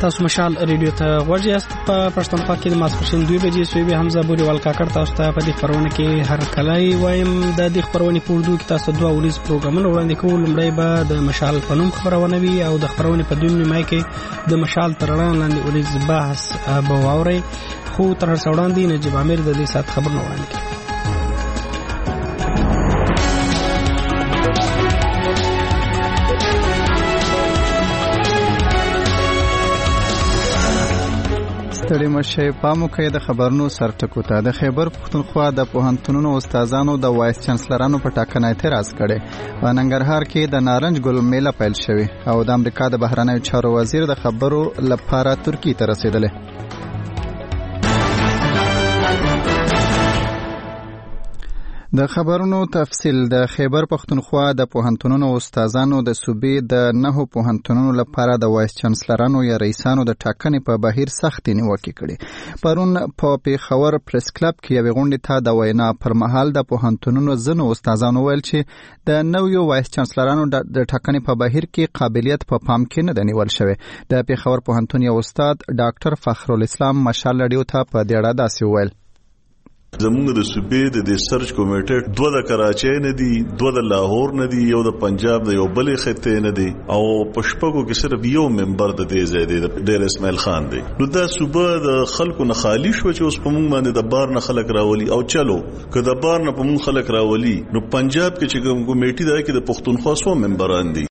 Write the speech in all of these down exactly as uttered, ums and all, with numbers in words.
تاسو مشال ریډیو ته غوږ یاست په پښتونخوا کې د ماسپښین دوه بجې سوي همزه بوري ول کاکړ تاسو ته په دې خبرونه کې هر کله وایم د دې خبرونه په اردو کې تاسو دوه ورځې پروګرامونه وړاندې کوو. لومړی به د مشال په نوم خبرونه وي او د خبرونه په دویم نیمه کې د مشال ترړان لاندې ورځ بحث به واوري. خو تر هر څه وړاندې نجیب عامر د دې سات خبرونه وړاندې کوي. ستړي مشه پامو کې د خبرونو سرټکو ته د خیبر پښتونخوا د پوهنتونونو استادانو د وایس چانسلرانو په ټاکنه اعتراض کړي. په ننګرهار کې د نارنج ګل میله پیل شوې او د امریکا د بهرنیو چارو وزیر د خبرو لپاره ترکیه ته رسیدلی. د خبرونو تفصیل. د خیبر پښتونخوا د پوهنتونونو استادانو د صوبې د نهو پوهنتونونو لپاره د وایس چانسلرانو یا رئیسانو د ټاکنې په بهیر سختې نیوکې کړې. پرون په پیښور پریس کلب کې یوې غونډې ته د وینا پر مهال د پوهنتونونو ځینو استادانو ویل چې د نویو وایس چانسلرانو د ټاکنې په بهیر کې قابلیت په پا پام کې نه دی نیول شوی. د پیښور پوهنتون یو استاد ډاکټر فخرالاسلام مشال لډیو ته په دې اړه داسې وویل: زمونږ د صوبې د سرچ کمیټه دوه د کراچۍ نه دي، دوه د لاهور نه دي، یو د پنجاب د یو بلې خطې نه دي او پښپګو کې صرف یو ممبر د دې ځای دی، ډیر اسماعیل خان دی. نو دا صوبه د خلکو نه خالی شو چې اوس په موږ باندې د بار نه خلک راولي او چلو که د بار نه په موږ خلک راولي نو پنجاب کې چې کوم کمیټې ده کې د پښتونخوا څو ممبران دي.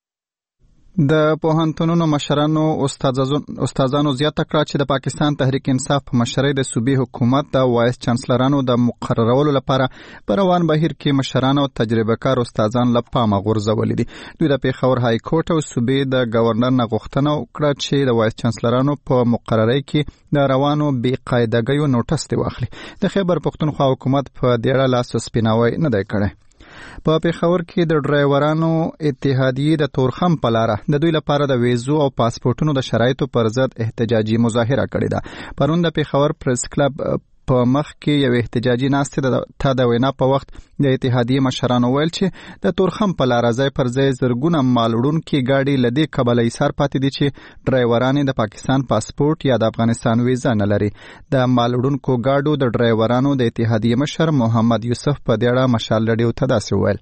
د پوهنتونونو مشرانو استادانو زیاته کړه چې د پاکستان تحریک انصاف په مشرۍ د صوبې حکومت د وایس چانسلرانو د مقررولو لپاره په روان بهیر کې مشران او تجربه کار استادان له پامه غورځولي دي. دوی د پیښور های کورټ او صوبې د گورنر نه غوښتنه وکړه چې د وایس چانسلرانو په مقررۍ کې د روانو بې قاعدګیو نوټس دی واخلي. د خیبر پښتونخوا حکومت په دې اړه لاس سپیناوی نه دی کړی. په پیښور کې د ډرایورانو اتحادیې د تورخم په لاره د دوی لپاره د ویزو او پاسپورتونو د شرایطو پر ضد احتجاجي مظاهره کړې ده. پرون د پیښور پریس کلب په مخ کې یو احتجاجي ناستې ته د وینا په وخت د اتحادیې مشرانو ویل چې د تورخم په لاره ځای پر ځای زرګونه مال وړونکي ګاډي له دې کبله ایثار پاتې دي چې ډرایوران د پاکستان پاسپورت یا د افغانستان ویزا نه لري. د مال وړونکو ګاډو د ډرایورانو د اتحادیې مشر محمد یوسف په دې اړه مشال لډیو ته داسې وویل: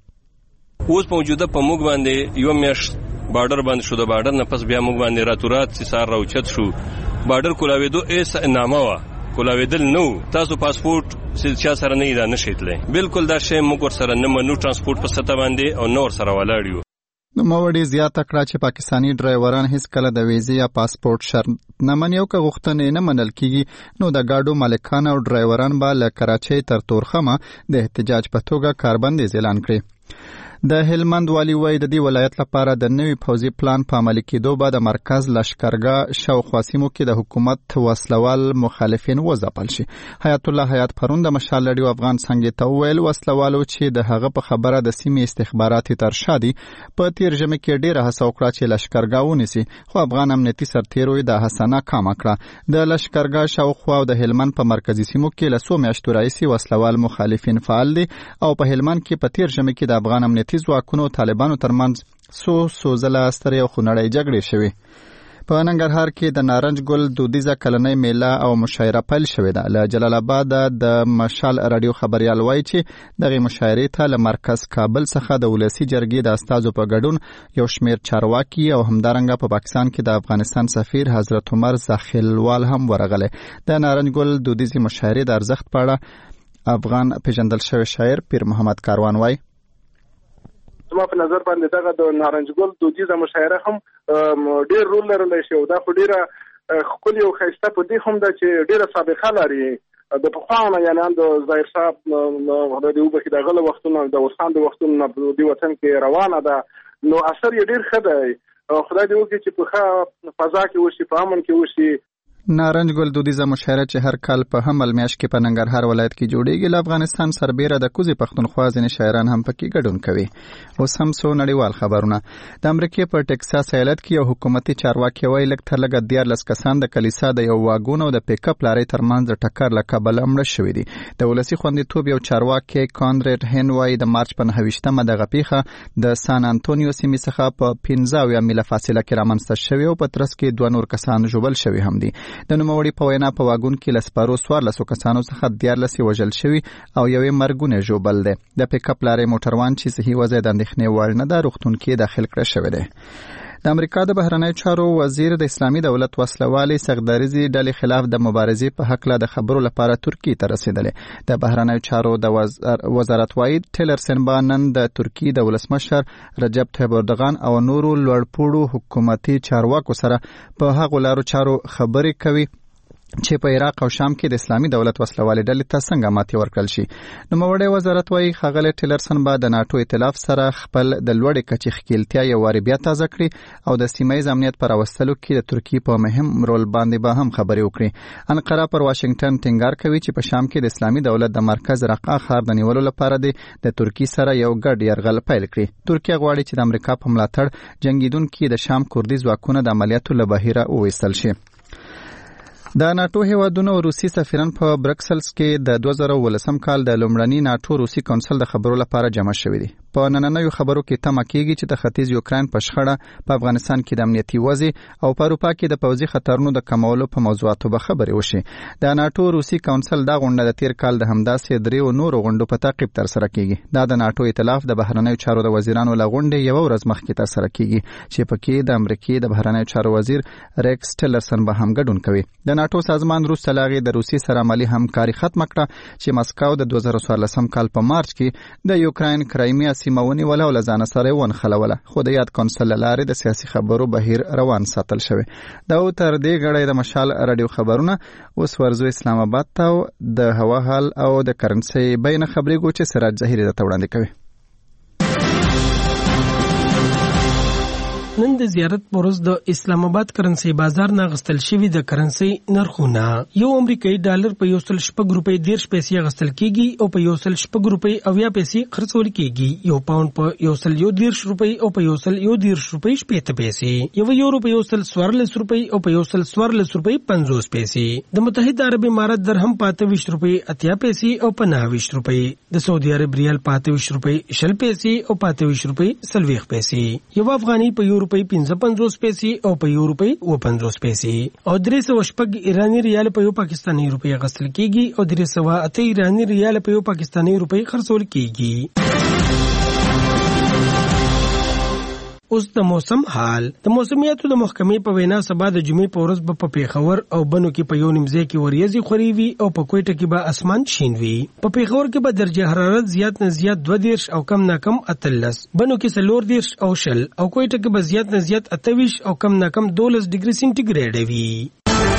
اوس موجوده په موږ باندې یو میاشت بارډر باندې شو، د بارډر نه پس بیا موږ باندې راتورات سار راوچت شو. بارډر کولاوېدو ایس نامه وا کولاوېدل نو تاسو پاسپورت سلچا سره نه دا نشیتلې. بالکل دا شی موږ ور سره نه منو، ترانسپورت په ستا باندې او نور سره ولاړ یو. نو موړي زیاته کړه چې پاکستانی ډرایوران هیڅ کله د ویزې یا پاسپورت شرط نه مني او که غوښتنې نه منل کیږي نو د ګاډو مالکان او ډرایوران به له کراچۍ تر تورخمه د احتجاج په توګه کاربندیز اعلان کړي. د هلمند والی وای د دې ولایت لپاره د نوي پوځي پلان په عملي کېدو به د مرکز لشکرګاه شاوخوا سیمو کې د حکومت وسلوال مخالفین وځپل شي. حیات الله حیات پرون د مشال لډیو افغان څنګه ته ویل وسلوالو چې د هغه په خبره د سیمې استخباراتي ترشا دي په تیر ژمي کې ډیره هڅه وکړه چې لشکرګاه ونیسي، خو افغان امنیتي سرتیروي د حسنه کامه کړه. د لشکرګاه شاوخوا او د هلمند په مرکزي سیمو کې له څو میاشتو راهیسې وسلوال مخالفین فعال دي او په هلمند کې په تیر ژمي کې د افغان امنیتي ځواکونو طالبانو ترمنځ سو سوزله سترې او خونړۍ جګړې شوې. په ننګرهار کې د نارنج ګل دودیزه کلنۍ میله او مشاعره پیل شوې ده. له جلال آباد د مشال رادیو خبريال وایي چې دغه مشاعرې ته له مرکز کابل څخه د ولسی جرګې د استازو په ګډون یو شمېر چارواکي او همدارنګه په پاکستان کې د افغانستان سفیر حضرت عمر زاخیلوال هم ورغله. د نارنج ګل دودیزه مشاعرې د ارزښت په اړه افغان پیژندل شوی شاعر پیر محمد کاروان وایي: زما په نظر باندې دغه د نارنج ګل دودیزه مشاعره هم ډیر رول لرلی شي او دا خو ډیره ښکلې او ښایسته په دې هم ده چې ډیره سابقه لري. د پخوا نه یعنې هم د ظاهر صاحب خدای دې وبخښي د هغه له وختونو د اوسان د وختونو نه په دې وطن کې روانه ده، نو اثر یې ډیر ښه دی. خدای دې وکړي چې په ښه فضا کې وشي، په امن کې وشي. نارنج ګل دودیزه مشاعره چې هر کال په حمل میاشت کې په ننګرهار ولایت کې جوړیږي، له افغانستان سربیره د کوزي پښتونخوا ځینې شاعران هم پکې ګډون کوي. اوس هم څو نړیوال خبرونه. د امریکې په ټکساس ایالت کې یو حکومتي چارواکي وایي لږ تر لږه دیارلس کسان د کلیسا د یو واګون او د پیک اپ لارۍ ترمنځ د ټکر له کبله مړه شوي دي. د ولسي خوندیتوب یو چارواکي کانریډ هین وایي د مارچ په نهه ویشتمه دغه پیښه د سان انټونیو سیمې څخه په پنځه اویا میله فاصله کې رامنځته شوې او په ترڅ کې دوه نور کسان ژوبل شوي هم دي. د نوموړي په وینا په واګون کې له سپارو څوارلسو کسانو څخه دیارلس یې وژل شوي او یو یې مرګونی ژوبل دی. د پیک اپ لارۍ موټروان چې صحي وضع د اندېښنې وړ نه ده روغتون کې داخل کړی شوی دی. د امریکا د بهرنیو چارو وزیر د اسلامي دولت وسلوالې سغدریزي ډلې خلاف د مبارزې په حق له د خبرو لپاره ترکیې ته رسیدلې. د بهرنیو چارو د وزارت وايي ټیلرسن به نن د ترکیې د ولسمشر رجب طیب اردوغان او نورو لوړپوړو حکومتي چارواکو سره په هغو لارو چارو خبرې کوي چې په عراق او شام کې د اسلامي دولت وسلوالې ډلې ته څنګه ماتې ورکړل شي. نوموړی وزارت وايي ښاغلی ټیلرسن به د ناټو ائتلاف سره خپل د لوړې کچې ښکیلتیا یو وارې بیا تازه کړي او د سیمه ییز امنیت په راوستلو کې د ترکیې په مهم رول باندې به هم خبرې وکړي. انقره پر واشنگټن ټینګار کوي چې په شام کې د اسلامي دولت د مرکز رقه ښار د نیولو لپاره د ترکیې سره یو ګډ یرغل پیل کړي. ترکیه غواړي چې د امریکا په ملاتړ جنګیدونکي د شام کوردي ځواکونه د عملیاتو له بهیره وویستل شي. د ناټو هیوادونو روسي سفیران په برکسلز کې د دوه زره ولسم کال د لومړني ناټو روسي کونسل د خبرو لپاره جمع شوي دي. په نننیو خبرو کې تمه کېږي چې د ختیځ یوکراین په شخړه په افغانستان کې د امنیتي وضع او په اروپا کې د پوځي خطرونو د کمولو په موضوعاتو به خبرې وشي. د ناټو روسي کونسل دا غونډه د تیر کال د همداسې دریو نورو غونډو په تعقیب ترسره کېږي. دا د ناټو ائتلاف د بهرنیو چارو د وزیرانو له غونډې یوه ورځ مخکې ترسره کېږي چې پکې د امریکې د بهرنیو چارو وزیر ریکس ټیلرسن به هم ګډون کوي. د ناټو سازمان وروسته له هغې د روسیې سره عملي همکاري ختمه کړه چې مسکو د دوه زره څوارلسم کال په مارچ کې د یوکراین کرایمیا سیمه ونیوله او له ځانه سره یې ونښلوله، خو د یاد کونسل له لارې د سیاسي خبرو بهیر روان ساتل شوی. دا و تر دې ګړی د مشال راډیو خبرونه. اوس ورځو اسلام آباد ته د هوا حال او د کرنسۍ بیه خبرېږو چې سراج ظهیري درته وړاندې کوي. نن د زیارت پروز د اسلام آباد کرنسي بازار نه غستل شوی د کرنسي نرخونه یو امریکایي ډالر په یو سل شپږ روپۍ دیرش پیسې غستل کیږي او په یو سل شپږ روپۍ اویا پیسې خرڅول کیږي. یو پاوند په یو سل یو دیرش روپۍ او په یو سل یو دیرش روپۍ شپېته پیسې، یو یورو په یو سل څوارلس روپۍ او په یو سل څوارلس روپۍ پنځوس پیسې، د متحده عرب امارات درهم په اته ویشت روپۍ اتیا پیسې او په نهه ویشت روپۍ، د سعودي عرب ریال په اته ویشت روپۍ شل پیسې او په اته ویشت روپۍ څلوېښت پیسې، یو افغاني په یو روپۍ پنځه پنځوس پیسې او په یو روپۍ اوه پنځوس پیسې، او درې سوه شپږ ایراني ریال په یو پاکستاني روپۍ اخیستل کیږي او درې سوه اته ایراني ریال په یو پاکستاني روپۍ خرڅول کیږي. اوس د موسم حال. د موسمیاتو د محکمې په وینا سبا د جمعې په ورځ به په پیښور او بنو کې په یو نیم ځای کې وریځې خورې وي او په کوټه کې به اسمان شین وي. په پیښور کې به درجه حرارت زیات نه زیات دوه دیرش او کم نه کم اتلس، بنو کې څلور دیرش او شل، او کوټه کې به زیات نه زیات اته ویشت او کم نه کم دولس ډیګري سینټیګریډ وي.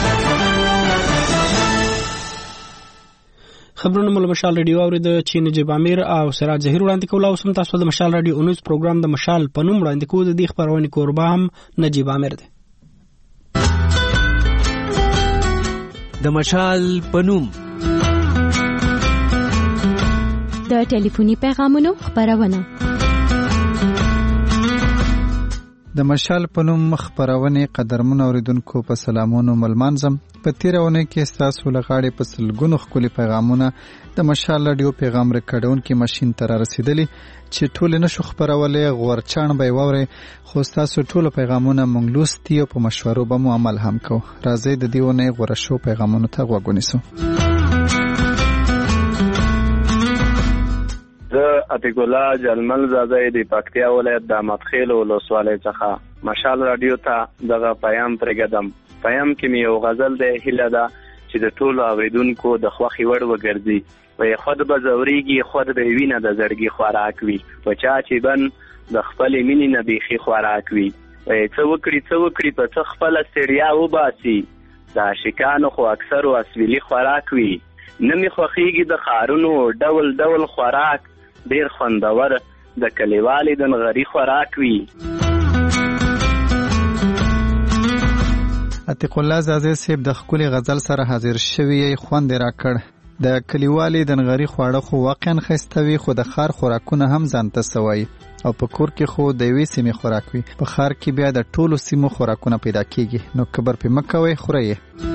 خبرونه مل مشال رادیو اورید چې نجیب امیر او سراج ظهیر وړاندې کوله. اوس هم تاسو د مشال رادیو اونیز پروګرام د مشال په نوم وړاندې کوو. د دې خبرونې کوربه هم نجیب امیر دی. د مشال په نوم د ټلیفوني پیغامونو خبرونه. د مشال په نوم خبرونه قدرمن اوریدونکو په سلامونو ملمانځم. په تیرونه کې تاسو لغاړي په سلګونو خولي پیغامونه د مشال رادیو پیغام ریکارډونکو ماشين ته رسیدلي چې ټول نشو خبرولې غورچان به ووري، خو تاسو ټول پیغامونه مونږ لوستي او په مشورو به مو عمل هم کو. راځي د دیونه غورشو پیغامونو ته وګونیسو. زه عتیق الله جلمل زاده د پکتیا ولایت د مدخیل ولسوالۍ څخه مشال رادیو ته دغه پیغام پرېږدم. پیغام کې مې یو غزل د هیله ده چې د ټولو اوریدونکو د خوښې وړ وګرځي. وایي خود به ځورېږي خود به وینه د زړګي خوراک وي، په چا چې بن د خپلې مینې نه بیخي خوراک وي. وایي څه وکړي څه وکړي په څه خپله ستړیا وباسي، د عاشقانو خو اکثرو اسویلي خوراک وي. نه مې خوښېږي د ښارونو ډول ډول خوراک، ډېر خوندور د کلیوالې د نغري خوراک وي. عتیق الله زازی صاحب د خپل غزل سره حاضر شوی خوند راکړ. د کلیوالي دنغری خواړه خو واقعا خستوي، خو د خار خوراکونه هم ځانته سوي او په کور کې خو د وی سیمه خوراک وي، په خار کې بیا د ټولو سیمو خوراکونه پیدا کیږي. نو کبر په مکوي خوري.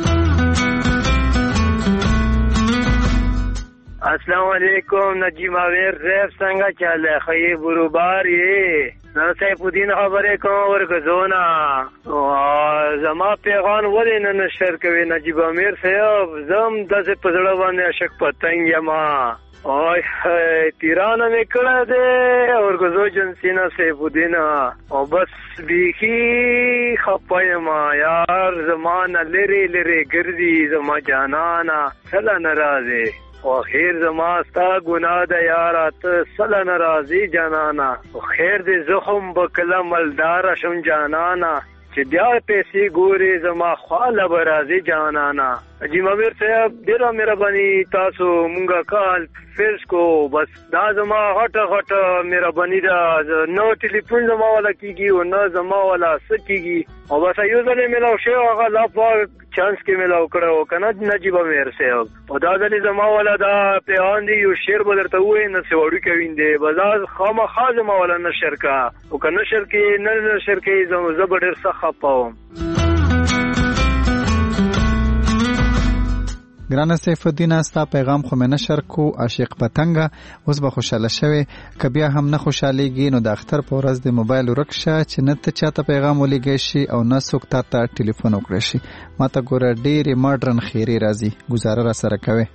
السلام علیکم نجیب اویر صاحب څنګه چاله خی بروبار یې نو سیف الدین خبرې کوم ورګزونا زما پیغام ولې نه نشر کوي نجیب امیر صاحب زم داسې پزړه باندې شک پتنګ یما اوه تیرانه میکړه دې ورګزو جنسینا سیف الدین او بس بیخي خپایما یار زمانه لری لری ګرځي زما جانانا سلا ناراضه او خیر زما ستا گناه ده یارا ته سلا ناراضی جانانا او خیر دې زخم بکله ملدار شم جانانا چې بیا پیسې ګوري زما خاله برازي جانانا. عجیب امیر صاحب ډیره مهرباني تاسو مونږه کال فیس کو بس دا زما غټه غټه مهرباني دا نو ټلیفون زما ولا کیږي او نه زما ولا سکیږي او بس یو ځلې ملاو شو هغه لا په چانس کې ملاو کړو کنه نجیب امیر صاحب او دا ځلې زما ولا دا پیغام دی یو شعر بدرته وې نه سوړی کویندې بازار خامخا زما ولا نشر کا او کنه نشر کې نه نشر کې زما زبر سخه پاوم. ګرانه سیف الدین استا پیغام خو مې نشر کو عاشق پتنګ اوس به خوشاله شوي ک بیا هم نه خوشاليږي نو د اختر په ورځ د موبایل ورکشه چې نه ته چاته پیغام ولېږي شي او نه څوک ته ټلیفون وکړي شي. ماته ګوره ډېرې ماډرن خیری راځي گزاره را سره کوي.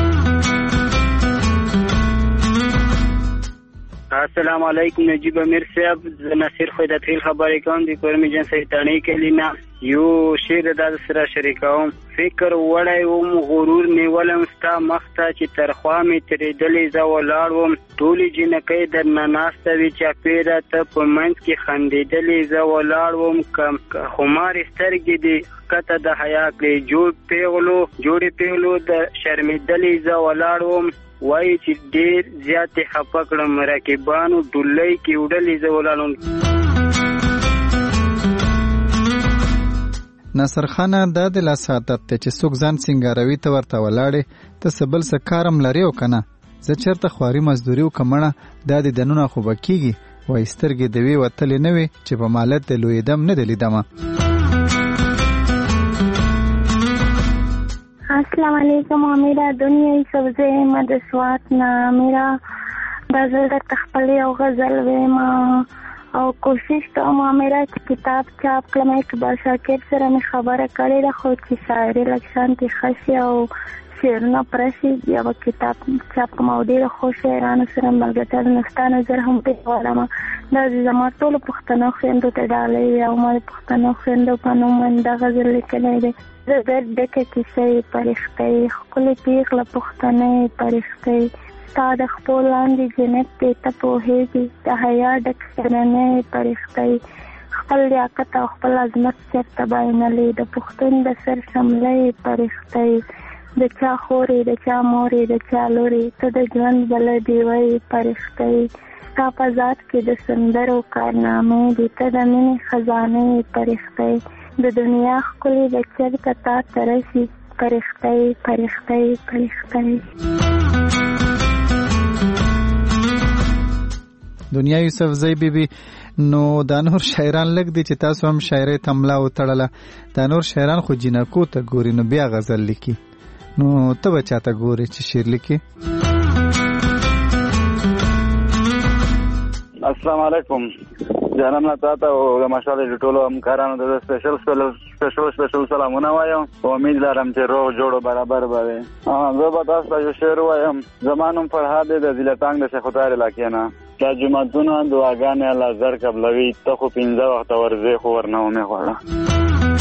السلام علیکم نجیب امیر صاحب زه نصیر خیدتخیل خبرې کوم د کورمي جنس ایتانی کلینا یو شعر د سره شریکوم. فکر وړای وم غرور نیولم ستا مخته چې ترخوا مې ترېدلې زه ولاړ وم ټولې جنکۍ درنه ناسته وي چاپېره ته په منځ کې خندېدلې زه ولاړ وم خمارې سترګې دې ښکته د حیا کړې جوړ پیغلو جوړې پیغلو د شرمېدلې زه ولاړ وم وای چې ډېر زیاتې خفه کړم رقیبانو ډولۍ کې وډلې زه ولاړم. ناصر خانه دا د لاس عادت ته چې څوک ځان سینګاروي ته ورته ولاړې ته څه بل څه کارم لرې او که نه زه چېرته خواري مزدوري وکړمه دا د دنونه خو به کېږي وایي سترګې د وې وتلې نه وې چې په مالت د لویېدم نه د لیدمه. السلام علیکم میرا دنیای سبزه ما د سوات نه میرا غزل د تخپلې او غزل ویما او کوشش کوم میرا چې کتاب چاپ کړم اقبال شاکر سره مې خبره کړې ده خو چې شاعري لکشان کې خشي او شعرونه پرشي یا کتاب چاپ کوم او ډېر خو شاعرانو سره ملګرتیا نستا نظر هم په غواړم دا زما ټول پښتنو خویندو ته ډالۍ او ما پښتنو خویندو په نوم دا غزل لیکلی دی. زه درد ډکه کیسې پرښتۍ ښکلې پیغله پښتنۍ پرښتۍ ستا د خپو لاندې جنت دی ته پوهېږي د حیا ډک شرنۍ پرښتۍ خپل لیاقت او خپل عظمت چېرته بایللې د پښتون د سر شملۍ پرښتۍ د چا خورې د چا مورې د چا لورې ته د ژوند بله ډیوۍ پرښتۍ ستا په ذات کې د سندرو کارنامې دي ته د مینې خزانې پرښتۍ د دنیا ښکلې د چرته تا ته رسي پرښتۍ پرښتۍ پرښتۍ. دنیا یوسفزۍ بیبي نو دا نور شاعران لږ دي چې تاسو هم شاعرۍ ته ملا وتړله دا نور شاعران خو جنکو ته ګوري نو بیا غزل لیکي نو ته به چاته ګورې چې شعر لیکي. السلام علیکم جانم نه تاسو او د مشالې ټولو همکارانو د سپیشل سپیشل سپیشل سلامونه وایم او امید لرم چې روغ جوړ برابر به زه به تاسو ته یو شعر وایم. زمانم فرهاد د ضلع د شیخ طاهر علاقې نه دا جمعتونه دعاګانې الله زر قبلوي ته خو پنځه وخته ورځې خو ورنه ومې غواړه.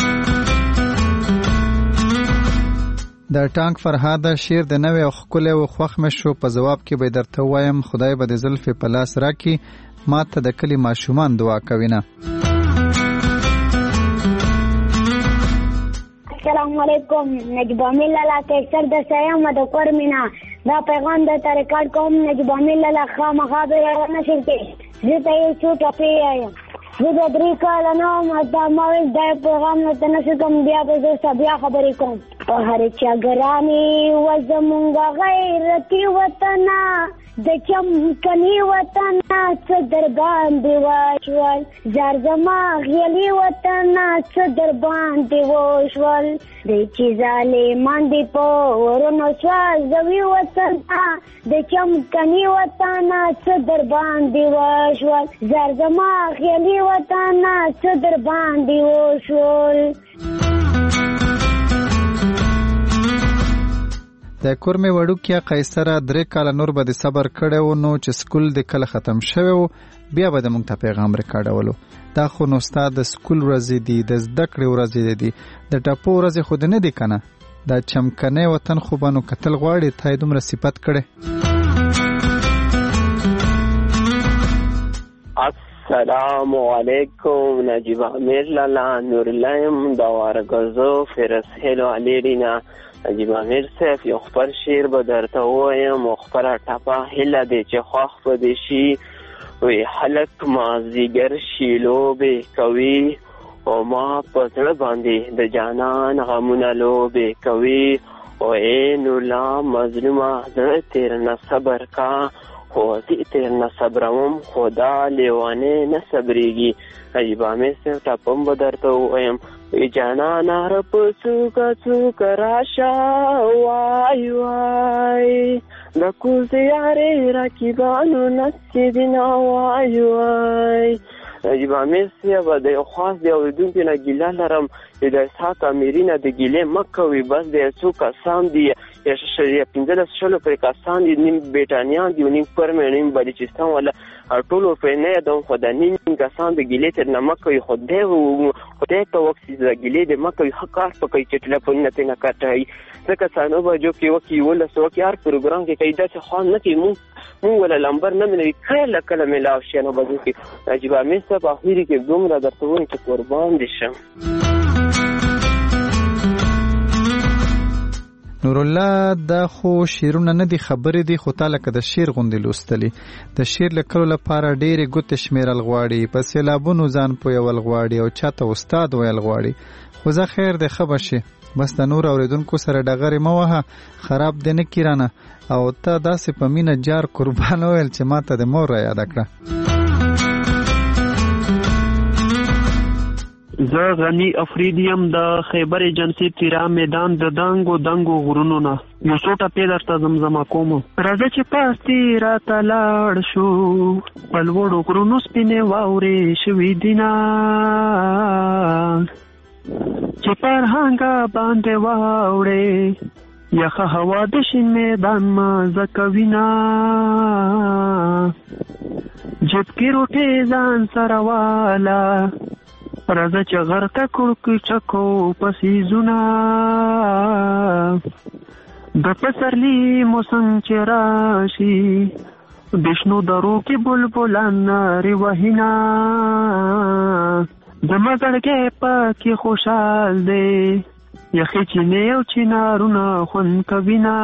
د ټانک فرهاد شعر د نوې او ښکلی او خوښ مې شو په ځواب کې به درته وایم خدای به د زلفې په لاس راکړي ما ته د کلي ماشومان دعا کوي نه. السلام علیکم نجیب امیر لالا کیسر د سیم د کورمینا دا پیغام د ریکارډ کوم نجیب امیر لالا خامخا به نشر کې زه ته یو څو ټاپې وایم. زه د درې کاله نه وم دا ما ویل دا پیغام درته نشو کوم بیا به زه ورته بیا خبرې کوم په هر چا ګرانې وه زمونږ غیرتي وطنه د چمکني وطنه څه در باندې وشول زار زما غیلي وطنه څه در باندې وشول دی چې ظالمان دي په ورونو سوځوي وطنه د چمکني وطنه څه در باندې وشول زار زما غیلي وطنه څه در باندې وشول. د کورمې وړوکیا قیصره درې کاله نور به د صبر کړی و نو چې سکول د کله ختم شوی و بیا به د موږ ته پیغام ریکارډولو. دا خو نو ستا د سکول ورځې دي د زده کړې ورځې دي د ټپو ورځې خو د نه دي که نه دا چمکنی وطن خو به نو کتل غواړي تا یې دومره صفت کړی. السلام علیکم نجیب امیر لالا نور لایم دا وارگزو فرس هلو علیرینا نجیب امیر صاحب یو خبر شیر به درته ووایم او خبره ټپه هیله دی چې خوښ به دې شي وی خلک مازدیګر شي لوبې کوي او ما په زړه باندې د جانان غمونه لوبې کوي او ای نورلا مظلومه زړه تیر نه صبر کا خو زه تیر نه صبروم خو دا لیوانې نه صبرېږي. نجیب امیر صاحب ټپه هم به درته ووایم وی جانانا رب څوکه څوکه راشه وای وای د کوزیارې رقیبانو نسې دینا وای وای. نجیب امیر صاحب د یو خاص دی اورېدونکي نه ګیله لرم چې د اسحاق امیري نه د ګیلې مه کوئ بس د یو څو کسان دي یا پنځلس شلو پرې کسان دي نیم بریټانیان دي نیم پرمې نیم بلوچستان والا ټولو پرې نه یادوم خو د نیم کسان د ګیلې تر نه مه کوئ خدای خدای ته وکړي د ګیلې د مه کوئ ښه کار په کوي چې ټلیفونونه ترې نه کټوي ځکه څانو بجو کې وکړي یولس وکړي هر پروګرام کې کوي داسې خوند نه کوي مونږ مونږ ولا لمبر نه ملوي کله کله میلاو شي نو بجو کې نجیب امیر صاحب اخري کې دومره درته وایم چې قربان دې شم. نورالله دا خو شیرونه نه دي خبرې دي خو تا لکه د شیر غوندې لوستلي د شیر لیکلو لپاره ډېرې ګوتې شمیرل غواړي په سیلابونو ځان پویول غواړي او چاته استاد ویل غواړي خو زه خیر دی ښه به شي بس د نور اورېدونکو سره ډغرې مه وهه خراب دې نه کړي رانه او ته داسې په مینه جار قربان وویل چې ما ته د مور را یاده کړه. زه غنی افریدیم د خیبر ایجنسی تیرا میدان د دنګو دنګو غرونو نه یو څو ټپې درته زمزمه کوم. راځه چې پاستې راته لاړ شو په لوړو غرونو سپینې واورې شوي دینه چې فرهنګه باندې واوړې یخه هوا د شین میدان مزه کوینه جب کې روټې ځان سره والا راځه چې غرقه کړو چکو پسیزونه د پسرلی موسم چې راشي د شنو درو کې بلبلان نارې وهینا زما زړګی پکې خوشحال دی یخې چینې او چنارونه خوند کوینه.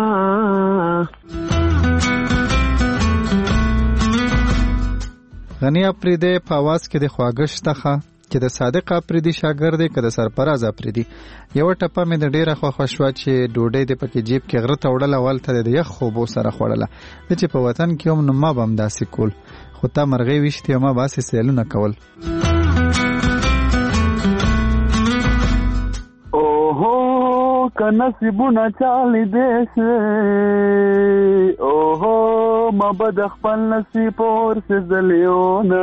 غنی اپریدی په اواز کې د خواږه شته ښه چې د صادق اپریدي شاګرد دی که د سرفراز اپریدي. یوه ټپه مې د ډېره خوښه شوه چې ډوډۍ دې پکې جیب کې غره ته وړله ولته د یخ خوبو سره خوړله د چې په وطن کې هم نو ما به هم داسې کول خو تا مرغۍ ویشتې او ما به هسې سیلونه کول. اوهو که نصیبونه چالی دیشه اوهو ما به د خپل نصیب ورسېدلیونه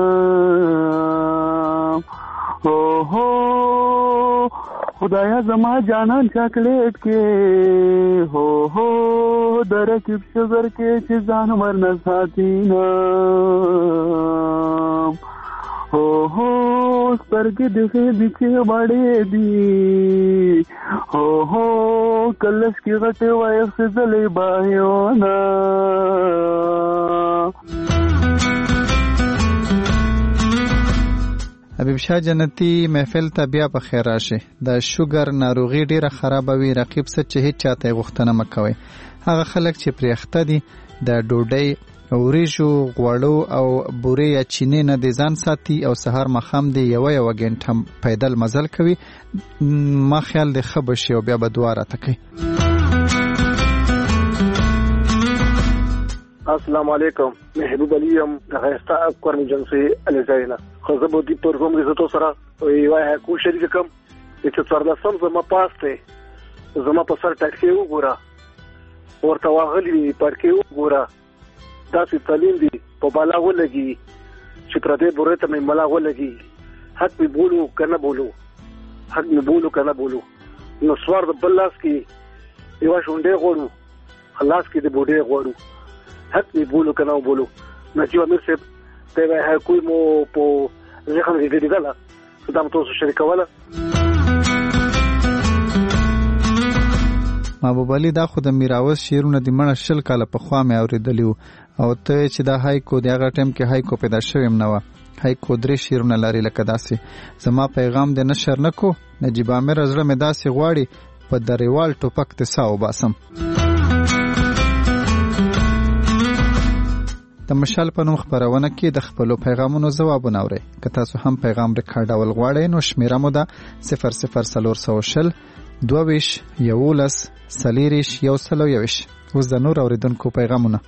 اوهو خدایا زما جانان چاکلیټ کې اوهو د رکیب شګر کې چې ځان ورنه ساتینه اوهو سترګې دغې دي چې وړې دي اوهو کلش کې غټې وایخېدلې بایونه. حبیب شاه جنتی محفل ته بیا په خیر راشي. د شوګر ناروغي ډیره خرابه وي رقیب څه چې هیڅ چاته غوښتنه مکوي. هغه خلک چې پرې اخته دي د ډوډۍ وریجو غوړو او بورې یا چینې نه د ځان ساتي او سهار مخام دی یو یو غنټه پیدل مزل کوي ما خیال دی خبر شي او بیا به دواره تکي. السلام علیکم محبوب علی ام غیستا کورن جنسی الزاینا خزبو دی پرګوم کې زتو سره وای کو شریک کم چې څوارلسم زما پاسته زما په سر ټاکسي وګوره ورته واغلی پارکي وګوره داسې تعلیم دی په بالا ولګي چې پر دې بورته مې ملا ولګي حق می بولو کنه بولو حق می بولو کنه بولو نو سوار د بلاس کې یو شونډه غوړو خلاص کې د بوډې غوړو حق می بولو کنه بولو نجیب امیر صاحب ته وای کوئی مو په ځخم دې دې دلا صدام تاسو شریکواله محبوب علي دا خو د میراوس شیرونه د مړه شل کاله په خوا مې اوریدلیو او ته چې دا هایکو د هغه ټیم کې هایکو پیدا شویم نه و هایکو درې شیرونه لري لکه داسې زما پیغام د نشر نکو نجیب امیر زړه مې داسې غواړي په دریوال ټوپک ته ساو باسم. د مشال په نوم خبرونه کې د خپلو پیغامونو ځوابونه اورئ که تاسو هم پیغام ریکارډول غواړئ نو شمیره مو ده صفر صفر څلور سوه شل دوه ویشت یولس څلېرویشت یو سل او یوویشت. اوس د نور اورېدونکو پیغامونه.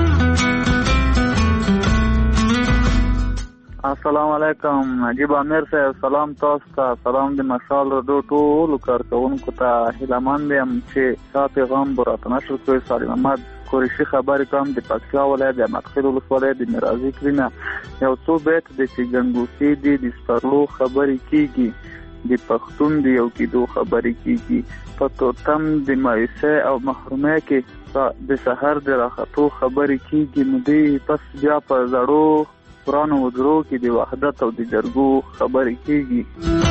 السلام علیکم نجیب امیر صاحب سلام تاسو ته سلام د مشال رادیو ټولو کارکوونکو ته هیلهمند یم چې دا پیغام به راته نشر کړئ. سالم احمد قریشي خبرې کوم د پکتیا ولایت د احمدخیل ولسوالۍ د میرازي کلي یو څو بیت د چې ګنګوسې دي د سپرلو خبرې کیږي د پښتون دی یو کېدو خبرې کیږي په توتم د مایوسۍ او محرومۍ کې د سحر د راختو خبرې کیږي نو دی پس بیا په زړو قرآن و درو کې د وحدت او د جرګو خبرې کیږي.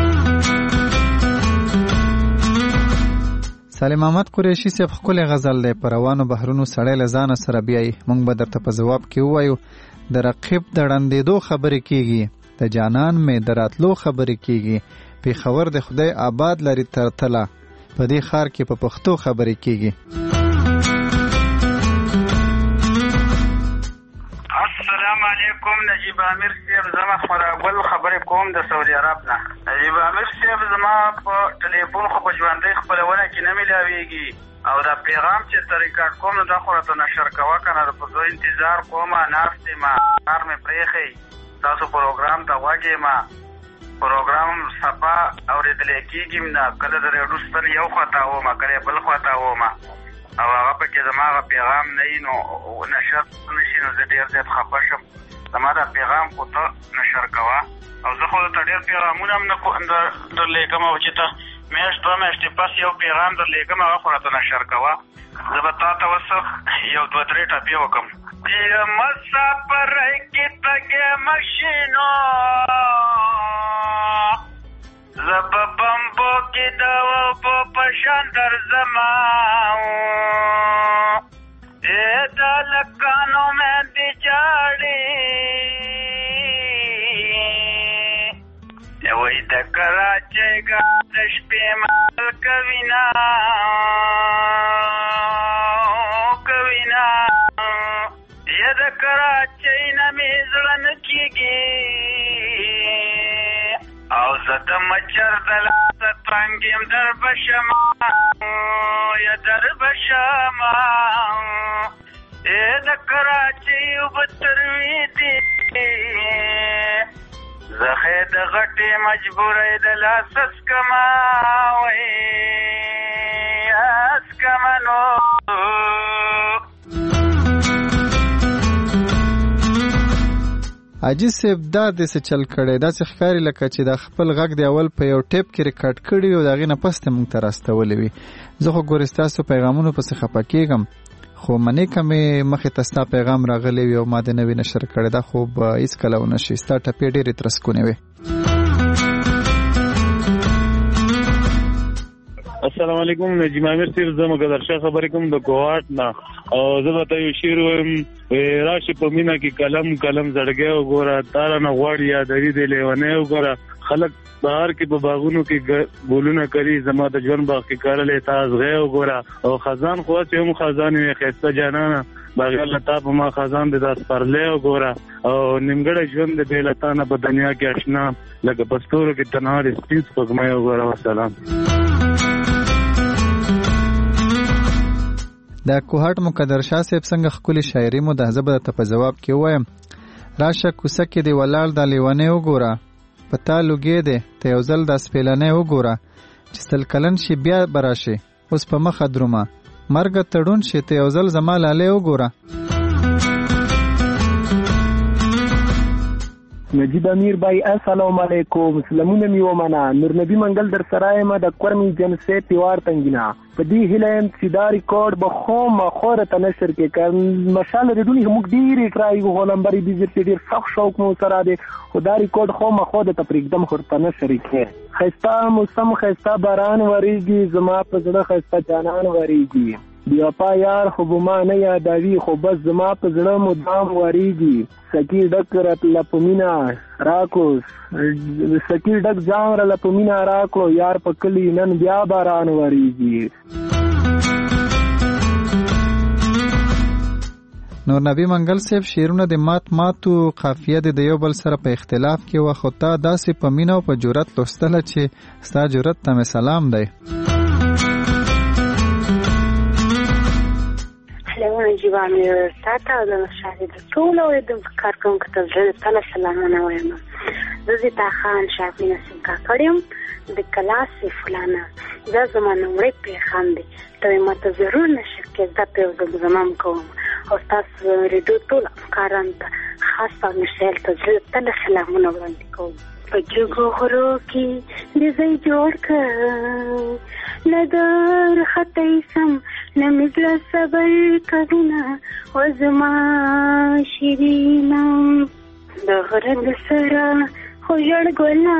سالم احمد قریشي صاحب ښکلی غزل دی په روانو بحرونو سړی له ځانه سره بیایي موږ به درته په ځواب کې ووایو د رقیب د ړندېدو خبرې کیږي د جانان مې د راتلو خبرې کیږي پیښور د خدای آباد لري تر تله په دې ښار کې په پښتو خبرې کیږي. السلام علیکم نجیب امیر صاحب زما خبرګل خبرې کوم د سعودي عرب نه. نجیب امیر صاحب زما په ټلیفون خو په ژوندۍ خپلونه کې نه ملاویږي او دا پیغام چې طریقات کوم دا خو راته نشر کوه کنه په زو انتظار کوم ناست ما کار مې پرېخی تاسو پروګرام ته واګې ما پروګرام صفا اورېدلې کېږي نه کله د ریډیو ستر یو خواته وم کله بل خواته وم او هغه پکې زما هغه پیغام نه وي نو نشر نشي نو زه ډېر زیات خفه شم زما دا پیغام خو ته نشر کوه او زه خو ته ډېر پیغامونه هم نه درلېږم او چې ته میاشت دوه میاشتې پس یو پیغام درلېږم هغه خو راته نشر کوه زه به تا ته اوس یو دوه درې ټپې وکړم. مسافر کې تګ مشینو زب بمبو کې د وبو پشان در زما اې د لکانو مې دي جاړي وای د کراچۍ ګا د شپې مال کوینا کوینا یا د کراچۍ نه مې زړه نه کېږي او زه د مچر د لاسه ترنګ یم در بشما یا در بشما ای د کراچۍ اوبه تروي دي زه خې د غټې مجبورۍ د لاسه اسکما وای اسکما نو. عاجز صاحب دا داسې چل کړی داسې ښکاري لکه چې دا خپل غږ د اول په یو ټیپ کې ریکارډ کړي او د هغې نه پس ته موږ ته راستولی وي. زه خو ګورې ستاسو پیغامونو پسې خفه کېږم خو منې که مې مخې ته ستا پیغام راغلی وي او ما د نوي نشر کړی دا خو به هېڅکله ونه شي ستا ټپې ډېرې ترسکونې وي. السلام علیکم نجیب امیر صاحب زه مقدرشاه خبرې کوم د کوهاټ نه او زه به ته یو شعر وایم راشي په مینه کې قلم قلم زړګی وګوره تاره نه غواړي یادوي د لیونی وګوره خلک بهر کې په باغونو کې ګلونه کري زما د ژوند باغ کې کرلی تا ازغی وګوره او خزان خو هسې هم خزان وي ښایسته جانانه بغیر له تا په ما خزان دې دا سپرلی وګوره او نیمګړی ژوند دې بې له تا نه په دنیا کې اشنا لکه په ستورو کې تنها دې سپین سپوږمۍ وګوره. وسلام. د کوهاټ مقدر شاه صاحب څنګه خپل شاعري مو د زبر ته په جواب کې وایم راشه کوڅه کې دی ولال د لیوانه وګوره پتا لوګې دی ته یو ځل د سپیلنه وګوره چې سل کلن شي بیا براشي اوس په مخ درومه مرګ تړون شي ته یو ځل زما لاله وګوره. نجیب امیر بای السلام علیکم. سلامونه می ومنه. نور نبی منګل در سرای ما د قرمی جنسه پیوار تنگینا په دې هلم چې دا ریکارډ به خو ما خوره ته نشر کې کړ مشال ردونی موږ ډیر ټرای وو لمبري بيزت ډیر سخت شوق مو سره دی خو دا ریکارډ خو ما خو د تپریکدم خورته نشر کې خستا موسم خستا باران وریږي زما په زړه خستا جانان وریږي بیا پا یار خو بما نه یادوي خو بس زما په زړه مدام وریږي سکی ډک رات لپمینا راکوس سکی ډک جام را لپمینا راکو یار په کلی نن بیا باران وریږي. نور نبی منګل صاحب شعرونه د مات ماتو قافیه د یو بل سره په اختلاف کې و خو تا داسې په مینه او په جرأت لوستله چې ستا جرأت ته مې سلام دی. نجیب امیر تاته او د مشاهد ټول او د کارکونکو ته زړه تعالی سلامونه وایم. زه تا خان شافی نسیم کا کړم د کلاس فلانا دا زمانه مړ پیغام دی ته ماته ضرور نشه کې دا په د زمام کوم او تاسو ریډو ټول کاران ته خاص په مشال ته زړه تعالی سلامونه وړاندې کوم. په جګو غرو کې د زې جوړ ک ندر خطې سم نمزل صبر کبنا وزما شیرینا د غرد سره خو جړ ګلا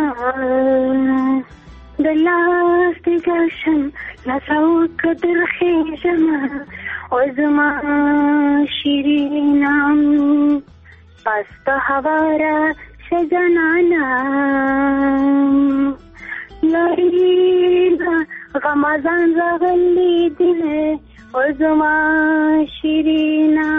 د لاس د ګشن لاسو قدر خېجما وزما شیرینا پست هوارا شجنانا لرینا غمازان راغلی دینه وزما شیرینا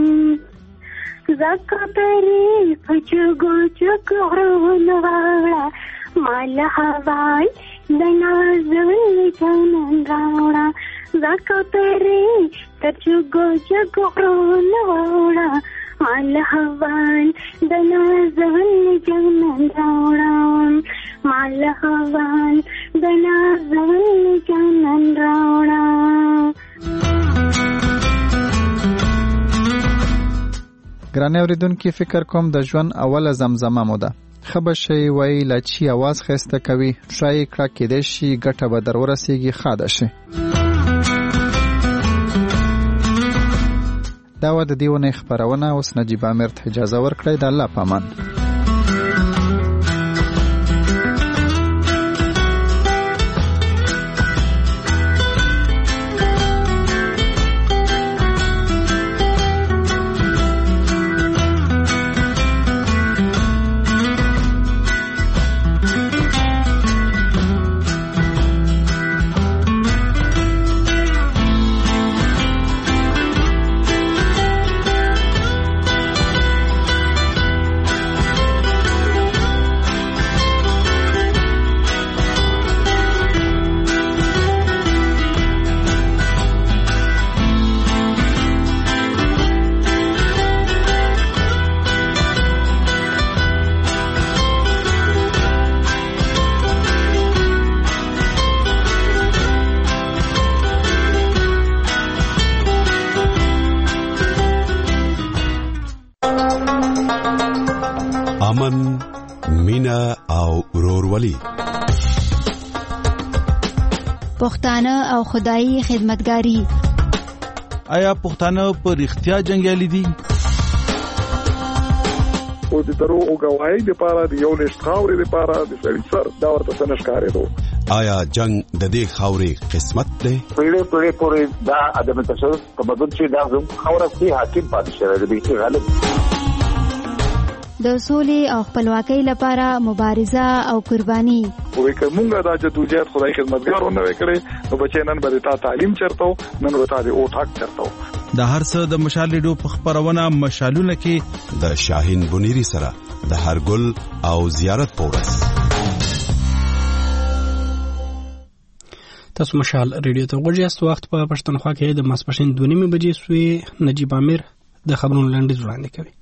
زکا پری پچگو چگو غرونوالا مالا حوال دنازوی جانان راوڑا زکا پری پچگو چگو غرونوالا مالا حوال دنازوی جانان راوڑا مالا حوال دنازوی جانان راوڑا. ګرانه اوریدونکو فکر کوم د ژوند اوله زمزمه مو ده خبر شي وای لچی आवाज خسته کوي شای کړه کې د شي ګټه به در ورسیږي خاده شي. دا و د دیونه خبرونه اوس نجیب امیر ته اجازه ورکړئ د الله پامان. امن، مینا او ورورولي. پښتانه او خدایي خدمتګاری. آیا پښتانه په اړتیا جنگیالي دي؟ او د درو او غواړي د پاره د یو لښت خاورې د پاره د سړي سر دا ورته څنګه ښکارې دو. آیا جنگ د دې خاورې قسمت دی؟ پیړې پیړې پورې دا ادم تشدد په بدن چې دا زم خاورې کې حاکم پاتې شوی دی چې غالب د سولې او خپلواکۍ لپاره مبارزه او قرباني. وې کومه دا چې توجیهات خدای خدمتګارونه وکړي نو بچی نن به تا تعلیم چرته نن ورته دی او ټاک چرته د هر څه د مشال ریډیو په خبرونه مشالونه کې د شاهین بنيري سره د هرګل او زیارت پورس تاسو مشال ریډیو ته غوږی است. وخت په پښتونخوا کې د ماسپښین دوه نیمې بجې سوی. نجیب امیر د خبرونو لنډیز وړاندې کوي.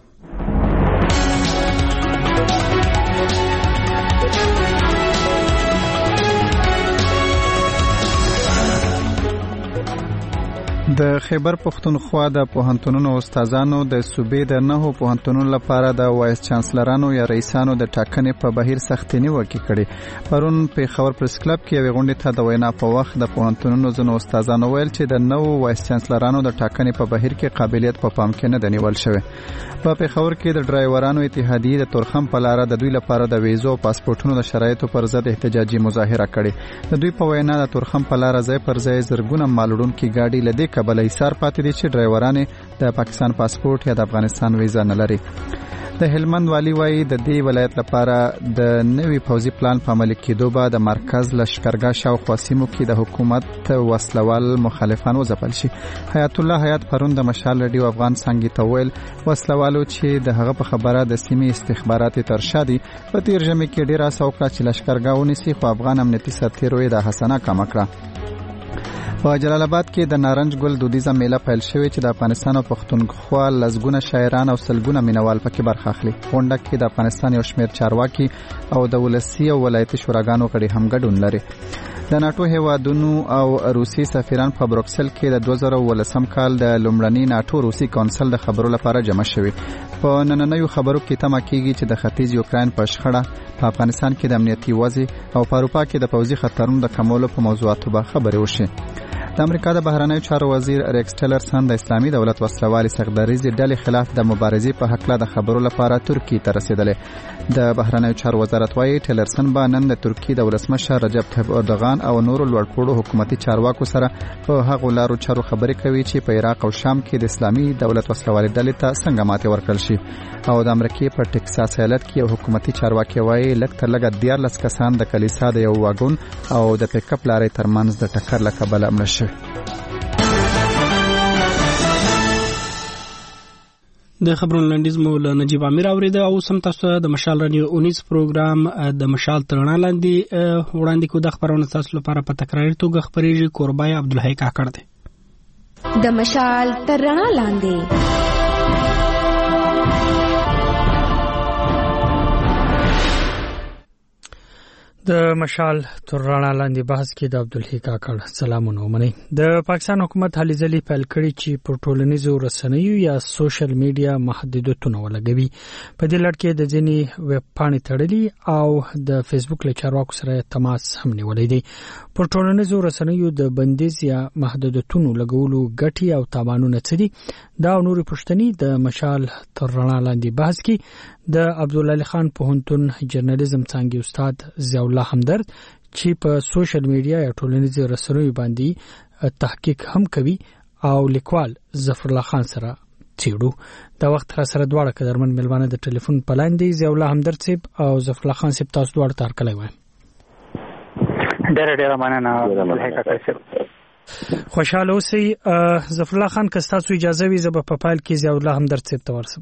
د خیبر پښتونخوا د پوهنتونونو استادانو د صوبې د نهو پوهنتونونو لپاره د وایس چانسلرانو یا رئیسانو د ټاکنې په بهیر سختې نیوکې کړې. پرون په خبر پریس کلب کې یوې غونډې ته د وینا په وخت د پوهنتونونو ځینو استادانو ویل چې د نوو وایس چانسلرانو د ټاکنې په بهیر کې قابلیت په پام کې نه دی نیول شوی. په پیښور کې د ډرایورانو اتحادیې د تورخم په لار د دوی لپاره د ویزو او پاسپورتونو د شرایطو پر ضد احتجاجي مظاهره کړې. د دوی په وینا د تورخم په لار ځای پر ځای زرګونه مالوړونکي ګاډي لدې کبل ایثار پاتې دي چې ډرایوران د پاکستان پاسپورت یا د افغانستان ویزا نه لري. د هلمند والی وایي د دې ولایت لپاره د نوي پوځي پلان په عملي کېدو به د مرکز لشکرګاه شاوخوا سیمو کې د حکومت وسلوال مخالفان وځپل شي. حیات الله حیات پرون د مشال ریډیو افغان څنګه ته ویل وسلوالو چې د هغه په خبره د سیمې استخباراتي ترشا دي په تیر ژمي کې ډیره سوکړه چې لشکرګاه ونیسي خو افغان امنیتي سرتیرو د حسنه کم کړه. په جلال آباد کې د نارنج ګل دودیزه میله پیل شوې چې د افغانستان او پښتونخوا لزګونه شاعران او سلګونه مینوال پکې برخه اخلي. غونډه کې د افغانستان یو شمېر چارواکي او د ولسی او ولایتي شوراګانو غړي هم ګډون لري. د ناتو هیوادونو او روسي سفیران په بروکسل کې د دوه زره ولسم کال د لومړني ناتو روسي کونسل د خبرو لپاره جمع شوي. په نننیو خبرو کې تمه کیږي چې د ختیځ یوکرين په شخړه په افغانستان کې د امنیتي وضع او په اروپا کې د پوځي خطرونو د کمولو په موضوعاتو به خبرې وشي. د امریکا د بهرنیو چارو وزیر ریکس ټیلرسن د اسلامي دولت وسلوالي سردریزي ډلې خلاف د مبارزې په حق له د خبرو لپاره ترکیه ته رسیدلې. د بهرنیو چارو وزارت وايي ټیلرسن به نن د ترکیه د ولسمشر رجب طیب اردوغان او نورو لوړپوړو حکومتي چارواکو سره په هغو لارو چارو خبرې کوي چې په عراق او شام کې د اسلامي دولت وسلوالي ډلې ته څنګه ماتې ورکړل شي. او د امریکای په ټکساس ایالت کې یو حکومتي چارواکي وايي لږ تر لږه دیارلس کسان د کلیسا د یو واګون او د پیک اپ لارې ترمنځ د ټکر له کبله مړه شوي. د خبرونو لنډیز مو له نجیب امیر اوریده او سم تاسو د مشال رادیو اونیس پروګرام د مشال ترنا لاندې وړاندې کو د خبرونو تاسو لپاره په تکراري توګه خبرېږي. کوربای عبدالحی کاکړ دی. د مشال ترنا لاندې د مشال تر رڼا لاندې بحث کې د عبدالحی کاکړ سلامونه ومني. د پاکستان حکومت هلې ځلې پیل کړي چې پر ټولنیزو رسنیو یا سوشل میډیا محدودیتونه ولګوي. په دې لړ کې د ځینې ویب پاڼې تړلي او د فیسبوک له چارواکو سره تماس هم نیولې دي. پر ټولنیزو رسنیو د بندیز یا محدودیتونو لګولو ګټې او تاوانونه څه دي؟ دا او نورې پوښتنې د مشال تر رڼا لاندې بحث کې د عبدالعلی خان پوهنتون جرنالیزم څانګې استاد ضیاء الله همدرد چې په سوشل میډیا یا ټولنیزو رسنیو باندې تحقیق هم کوي او لیکوال ظفر الله خان سره چیړو. دا وخت را سره دواړه قدرمن ملوانه د ټلیفون پلاندې ضیاء الله همدرد صاحب او ظفر الله خان صاحب تاسو دواړه تار کړی وای. ډېر ډېر مننه. خوشاله اوسئ. ظفر الله خان که تاسو اجازه وي زه به په پایل کې ضیاء الله همدرد صاحب ته ورسم.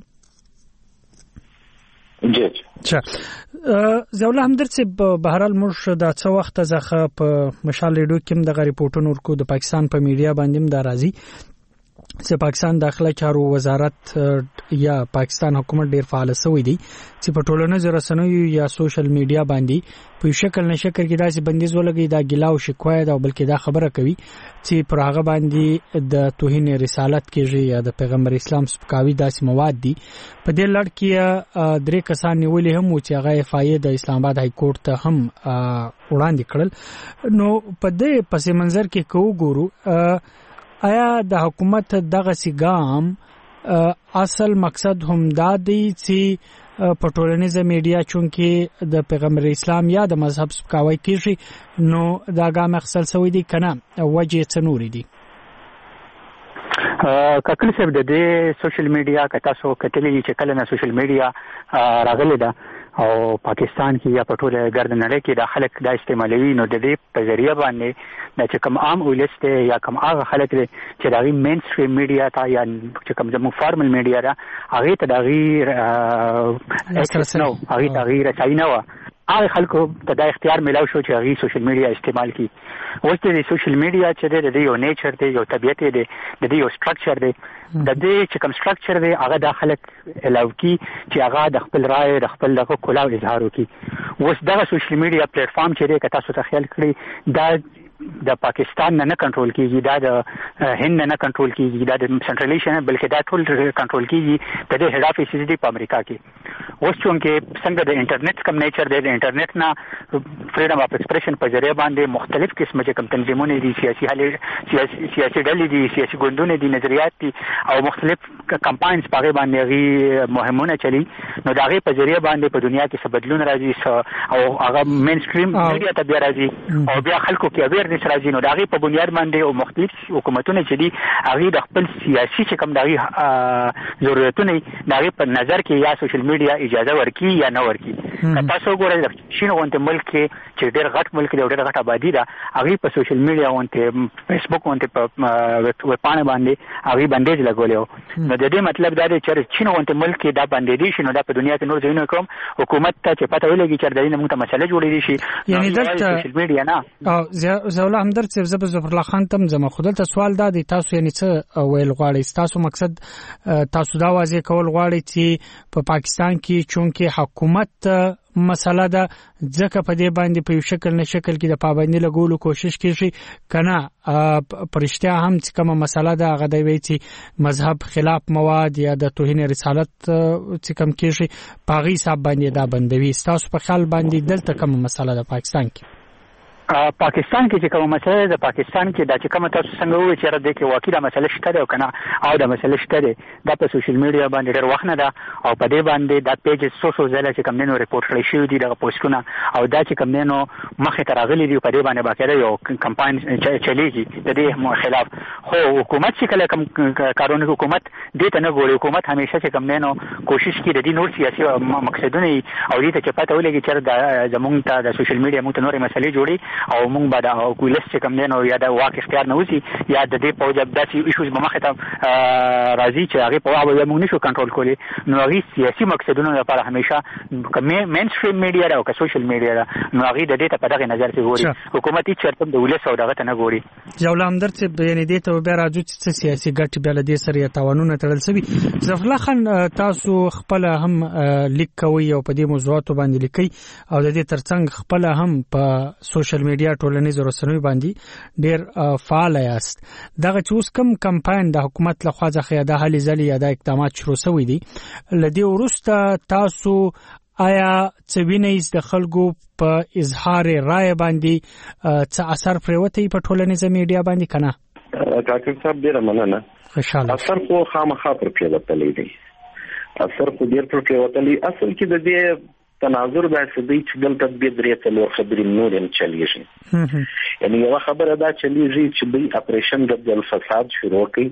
جی چا ضیاء الله همدرد صاحب بهرحال موږ د څو وخت ځخه په مشال ریډیو کې د غریپورټونو ورکو د پاکستان په میډیا باندې هم دا راځي چې پاکستان داخله چارو وزارت یا پاکستان حکومت ډیر فعال شوی دی چې په ټولنیزو رسنیو یا سوشل میډیا باندې په شکل نشکل کې داسې بندیز ولګي دا ګیلا او شکوای دا بلکې دا خبره کوي چې پر هغه باندې د توهین رسالت کېږي یا د پیغمبر اسلام سپکاوي داسې مواد دي. په دې لړ کې درې کسان نیولې هم چې هغه فایده د اسلام آباد های کورټ ته هم وړاندې کړل. نو په دې پس منظر کې کو ګورو آیا د حکومت دغه سیګام اصل مقصد هم دا دی چې په ټولنیزه میډیا چونکې د پیغمبر اسلام یا د مذهب سپکاوی کیږي نو دا ګام اخیستل شوی دی کنه وجه څه نورې دي؟ کاکل صاحب د دې سوشل میډیا که تاسو کتلې چې کله نه سوشل میډیا راغلی ده او پاکستان کې یا په ټوله ګرد نړۍ کې د خلک دا استعمالوي، نو د دې په ذریعه باندې د چې کوم عام ولس دی یا کوم هغه خلک دی چې د هغې مین سټریم میډیا ته یا چې کوم زموږ فارمل میډیا ده هغې ته د هغې اکسس نه و، هغې ته هغې رسایي نه وه. هغه خلکو ته دا اختیار میلاو شو چې هغې سوشل میډیا استعمال کړي. اوس د سوشل میډیا چې دی د دې یو نیچر دی، یو طبیعت دی، د دې یو سټرکچر دی. د دې چې کوم سټرکچر دی هغه دا خلک الاو کړي چې هغه د خپل رایې د خپل دغه کلاو اظهار وکړي. اوس دغه سوشل میډیا پلیټ فارم چې دی که تاسو ته خیال کړئ دا د پاکستان نه نه کنټرول کیږي، دا د هند نه نه کنټرول کیږي، دا د سنټرل ایشیا نه بلکې دا ټول کنټرول کیږي د دې هډ افیس دی په امریکا کې. اوس چونکې څنګه د انټرنیټ کم نیچر دی، د انټرنیټ نه فریډم اف ایکسپریشن په ذریعه باندې مختلف قسمه چې کوم تنظیمونه دي، سیاسي حالې سیاسي سیاسي ډلې دي، سیاسي ګوندونه دي، نظریات دي او مختلف کمپاینز په هغې باندې هغې مهمونه چلی، نو د هغې په ذریعه باندې په دنیا کې څه بدلون راځي او هغه مین سټریم میډیا ته بیا راځي او بیا خلکو کې اویرنس راځي. نو د هغې په بنیاد باندې او مختلف حکومتونه چې دي هغې د خپل سیاسي چې کوم د هغې ضرورتونه د هغې په نظر کې یا سوشل میډیا اجازه ورکړي یا نه ورکړي. که تاسو وګورئ د چین غوندې ملک کې چې ډېر غټ ملک دی او ډېر غټ آبادي ده، هغې په سوشل میډیا غوندې فیسبوک غوندې په ویبپاڼه باندې هغې بندیز لګولی و. نو د دې مطلب دا دی چې چین غوندې ملک کې دا بندېدی شي، نو دا په دنیا کې نور ځایونه کوم حکومت ته چې پته ولګي چې د دې نه موږ ته مسله جوړېدی شي. یعنې دلته سوشل میډیا نه ضیاءالله همدرد صاحب زه به ظفرالله خان ته هم ځم، خو دلته سوال دا دی تاسو یعنې څه ویل غواړئ؟ ستاسو مقصد تاسو دا واضح کول غواړئ چې په پاکستان کې چونکې حکومت مسله ده ځکه په دې باندې په یو شکل نه شکل کې د پابندي لګولو کوشش کیږي، کنه پرشتیا هم چې کومه مسله ده هغه دی وی چې مذهب خلاف مواد یا د توهین رسالت چې کوم کیږي په هغې حساب باندې دا بندوي. ستاسو په خیال باندې دلته کومه مسله ده پاکستان کې؟ پاکستان کې چې کومه مسله ده پاکستان کې دا چې کومه تاسو څنګه ووایئ چې دې کې واقعي دا مسله شته ده او که نه او دا مسله شته ده، دا په سوشل میډیا باندې ډېر وخت نه ده او په دې باندې دا پیجز څو څو ځله چې کوم دی نو ریپورټ کړی شوي دي دغه پوسټونه او دا چې کوم دی نو مخې ته راغلي دي په دې باندې باقاعده یو کمپاین چلیږي د دې خلاف. خو حکومت چې کله کوم کارونه حکومت دې ته نه ګوري، حکومت همیشه چې کوم دی نو کوشش کوي د دې نور سیاسي مقصدونه او دې ته چې پته ولګي چې زموږ ته د سوشل میډیا موږ ته نورې مسلې جوړي او موږ به د ولس چې کوم دی نو یا د واک اختیار نه وځي یا د دې په وجه داسې ایشوز به مخې ته راځي چې هغې په وخت به موږ نشو کنټرول کولی. نو هغې سیاسي مقصدونو لپاره همیشه که مین سټریم میډیا ده او که سوشل میډیا ده نو هغې د دې ته په دغې نظر کې ګوري، حکومت هېڅ چېرته د ولس او دغه ته نه ګوري. ضیاءالله همدرد صاحب یعنې دې ته بیا راځو چې څه سیاسي ګټې بیا له دې سره یا تاوانونه تړل شوي. ظفرالله خان تاسو خپله هم لیک کوئ او په دې موضوعاتو باندې لیکئ او د دې ترڅنګ خپله هم په سوشل میډیا ټولنیزو رسنیو باندې ډېر فعال یاست. دغه چې اوس کوم کمپاین د حکومت لخوا څخه یا د هلې ځلې یا د اقدامات شروع شوي دي، له دې وروسته تاسو آیا څه وینئ د خلکو په اظهار رایې باندې څه اثر پرېوتی په ټولنیزه میډیا باندې که نه؟ کاکر صاحب ډېره مننه. خوشحاله. اثر خو خامخا پر پرېوتلی دی، اثر خو ډېر پر پرېوتلی. اصل کې د دې تناظر داسې دی چې دلته دوې درې څلور خبرې نورې هم چلیږي. یعنې یوه خبره دا چلیږي چې دوی اپریشن ضد الفساد شروع کوي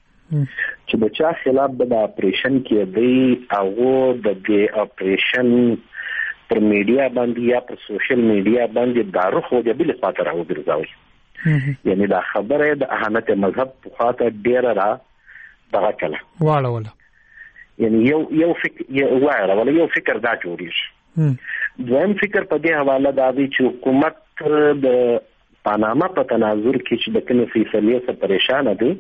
چې د چا خلاف به د اپریشن کېدی هغو د دې اپریشن پر میډیا باندې یا پر سوشل میډیا باندې دا رخ د بلې خوا ته راوګرځوي. یعنې دا خبره د اهانت مذهب په خوا ته ډېره را دغه کله واړوله، یعنی یو یو فکر وایره ولا یو فکر دا جوړیږي. دویم فکر په دې حواله دا دی چې حکومت د پاناما په تناظر کې چې د کومې فیصلې څخه پریشانه دی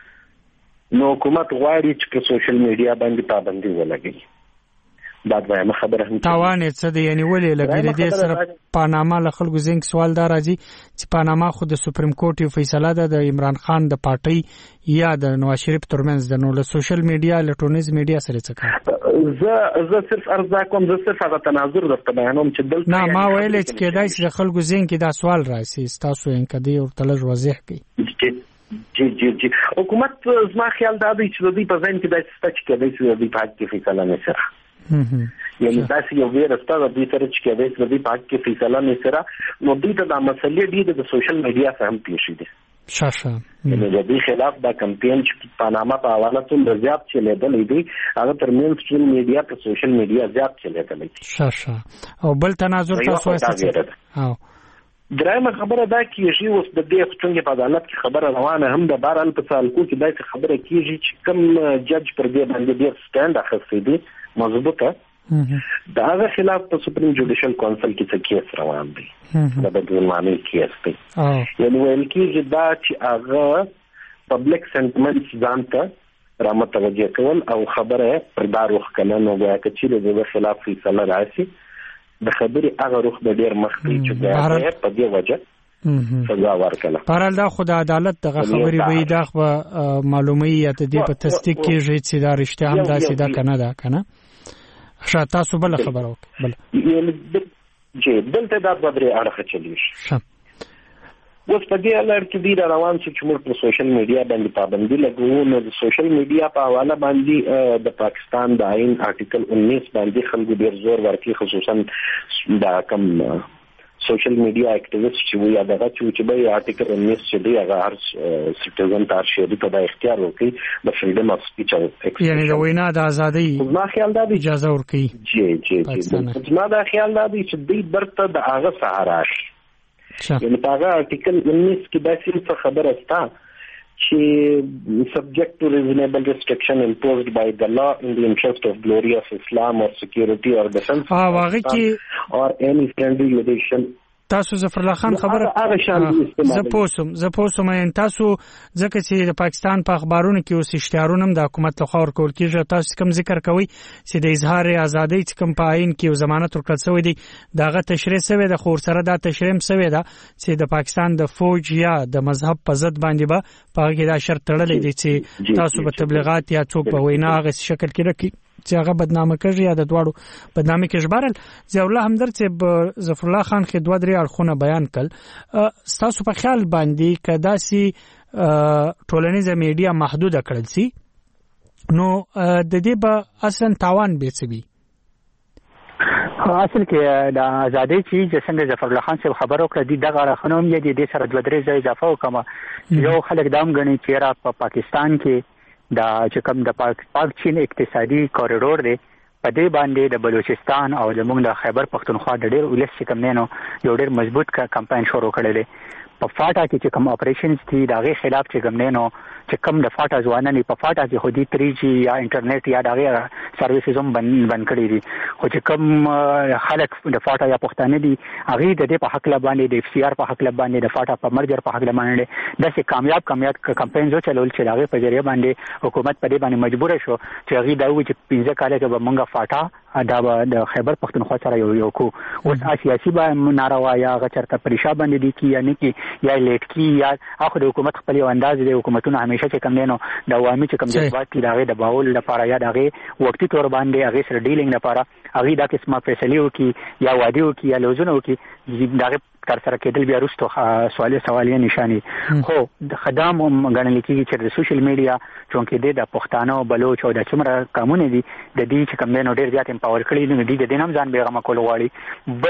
نو حکومت غواړي چې په سوشل میډیا باندې پابندي ولګوي. دا دویمه خبره هم تاوان یې څه دی؟ یعنې ولې لګوي؟ دې سره پاناما له خلکو ذهن کې سوال دا راځي چې پاناما خو د سپریم کورټ یو فیصله ده د عمران خان د پارټۍ یا د نواز شریف ترمنځ ده، نو له سوشل میډیا له ټولنیز میډیا سره څه کار؟ زه زه صرف ارزا کوم، زه صرف هغه تناظر درته بیانوم چې دلته نه ما ویلې چې کېدای شي د خلکو ذهن کې دا سوال راشي، ستاسو یې که دې ورته لږ واضح کړئ. جی جی جی حکومت زما خیال دا دی چې د دوی په ذهن کې داسې شته چې کېدای شي د دوی په حق کې فیصله نه سره یعنې داسې یو ویره شته د دوی سره چې کېدای شي د دوی په حق کې فیصله نه سره، نو دوی ته دا مسلې ډېرې د سوشل میډیا څخه هم پېښې دي. شاشه نو د دې خلاف دا کمپاین چې پاناما په حواله ټول زیات چلیدل دی هغه تر مین سټریم میډیا په سوشل میډیا زیات چلیدل دی شاشه او بل تناظر تاسو وایي او درېمه خبره دا کیږي اوس د دې څنګه په عدالت کې خبره روانه هم د بارال په سالکو کې دا خبره کیږي چې کوم جج پر دې باندې ډیر سټاند اخیستی دی مضبوطه دا هغه خلاف په سپریم جوډیشل کونسل کې څه کیس روان دی دا بدلونامي کیس دی یعنی ویل کیږي دا چې هغه پبلک سنټمنټس ځانته را متوجه کول او خبره پر دارو خلنو نو بیا چې د خلاف فیصله راشي د خبرې هغه روخ د ډیر مخکې چې دا په دې وجه سزا ورکړه پرال دا خو د عدالت دغه خبرې وي دا خو معلومي یا د دې په تصدیق کې چې دا رښتیا هم داسې دا کنه دا کنه شاته تاسو بل خبره وکړه بل چې دلته دا د درې اړخ چلی شي اوس په دې اړه کې دی روان چې موږ په سوشل میډیا باندې پابندي لګوو نو د سوشل میډیا په حواله باندې د پاکستان د آئین آرټیکل انیس باندې خلکو ډیر زور ورکړي خصوصا د کم سوشل میډیا اکټیویسټ چې وي هغه چې به آرټیکل انیس چې دی هغه هر سټیزن ته شهري ته د اختیار ورکړي د فریډم اف سپیچ او یعنی د وینا د ازادۍ ما خیال دا اجازه ورکړي جی جی جی ما دا خیال دا چې دوی برته د هغه سهارا یعنی پاگا آرٹیکل انیس کی بیسی سے خبر استا چې subject to reasonable restriction imposed by the law in the interest of glory of Islam or security or defense or any friendly relation. تاسو ظفر الله خان خبره زه پوسم زه پوسم ان تاسو ځکه چې د پاکستان په اخبارونو کې اوس اشتهارونه هم د حکومت لخوا ورکول کېږي تاسو کوم ذکر کوي چې د اظهار ازادۍ چې کوم په آئین کې ضمانت ورکړل شوی دی داغه تشریح شوی د خور سره دا تشریح هم شوی دا چې د پاکستان د فوج یا د مذهب په ضد باندې به په هغه دا شرط تړلې دي چې تاسو په تبلیغات یا څوک په وینا هغه شکل کې راکړي چې هغه بدنامه کوي یا د دواړو بدنامي کې جبرل ضیاء الله همدرد چې ظفر الله خان کې دوه درې اړخونه بیان کړل تاسو په خیال باندې کدا سي ټولنیزه میډیا محدوده کړل سي نو د دې به اصلا تاوان به څه اصل کې د ازادۍ چې څنګه ظفر الله خان صاحب خبرو کړې دي دغه رخنوم یې د سره دوه درې ځای اضافه وکړه یو خلک دام غني چې را په پاکستان کې دا چې کوم د پاک پاک چین اقتصادي کوریډور دی په دې باندې د بلوچستان او د موږ د خیبر پختونخوا د ډېر ولس چې کوم نه یو ډېر مضبوط کمپاین شروع کړی دی په فاټا کې چې کوم اپریشنز دي دغه خلاف چې کوم نه چې کوم د فاټا ځوانان په فاټا کې خو دي تری جی یا انټرنیټ یا دغه سرویسز هم بند بند کړی دي خو چې کوم خلک د فاټا یا پښتانه دي هغه د دې په حق لباندې د اف سی آر په حق لباندې د فاټا په مرجر په حق لباندې د څه کامیاب کامیاب کمپاین جو چلول چې دغه په ذریعہ باندې حکومت په دې باندې مجبور شو چې هغه دا و چې پنځه کال کې به مونږه فاټا دا د خیبر پختونخوا سره یو یو کو اوس سیاسي به ناروا یا غچرته پریشا باندې دي کی یعنی کې یا لیټ کی یا اخو د حکومت خپل انداز د حکومتونو همیشه چې کم نه نو د عوامي چې کم جذبات دي دغه د باول لپاره یا دغه وقتی تور باندې هغه سره ډیلینګ لپاره هغه د قسمه فیصله وکي یا وادي وکي یا لوزونه وکي دغه تر سره کېدل بیا وروسته سوالي سوالي نشاني خو د خدام غنل کېږي چې د سوشل میډیا چونکې د پښتانه او بلوچ او د څومره قانون دي د دې چې کم نه ډېر زیات امپاور کړي نو د دې نام ځان بیغمه کول غواړي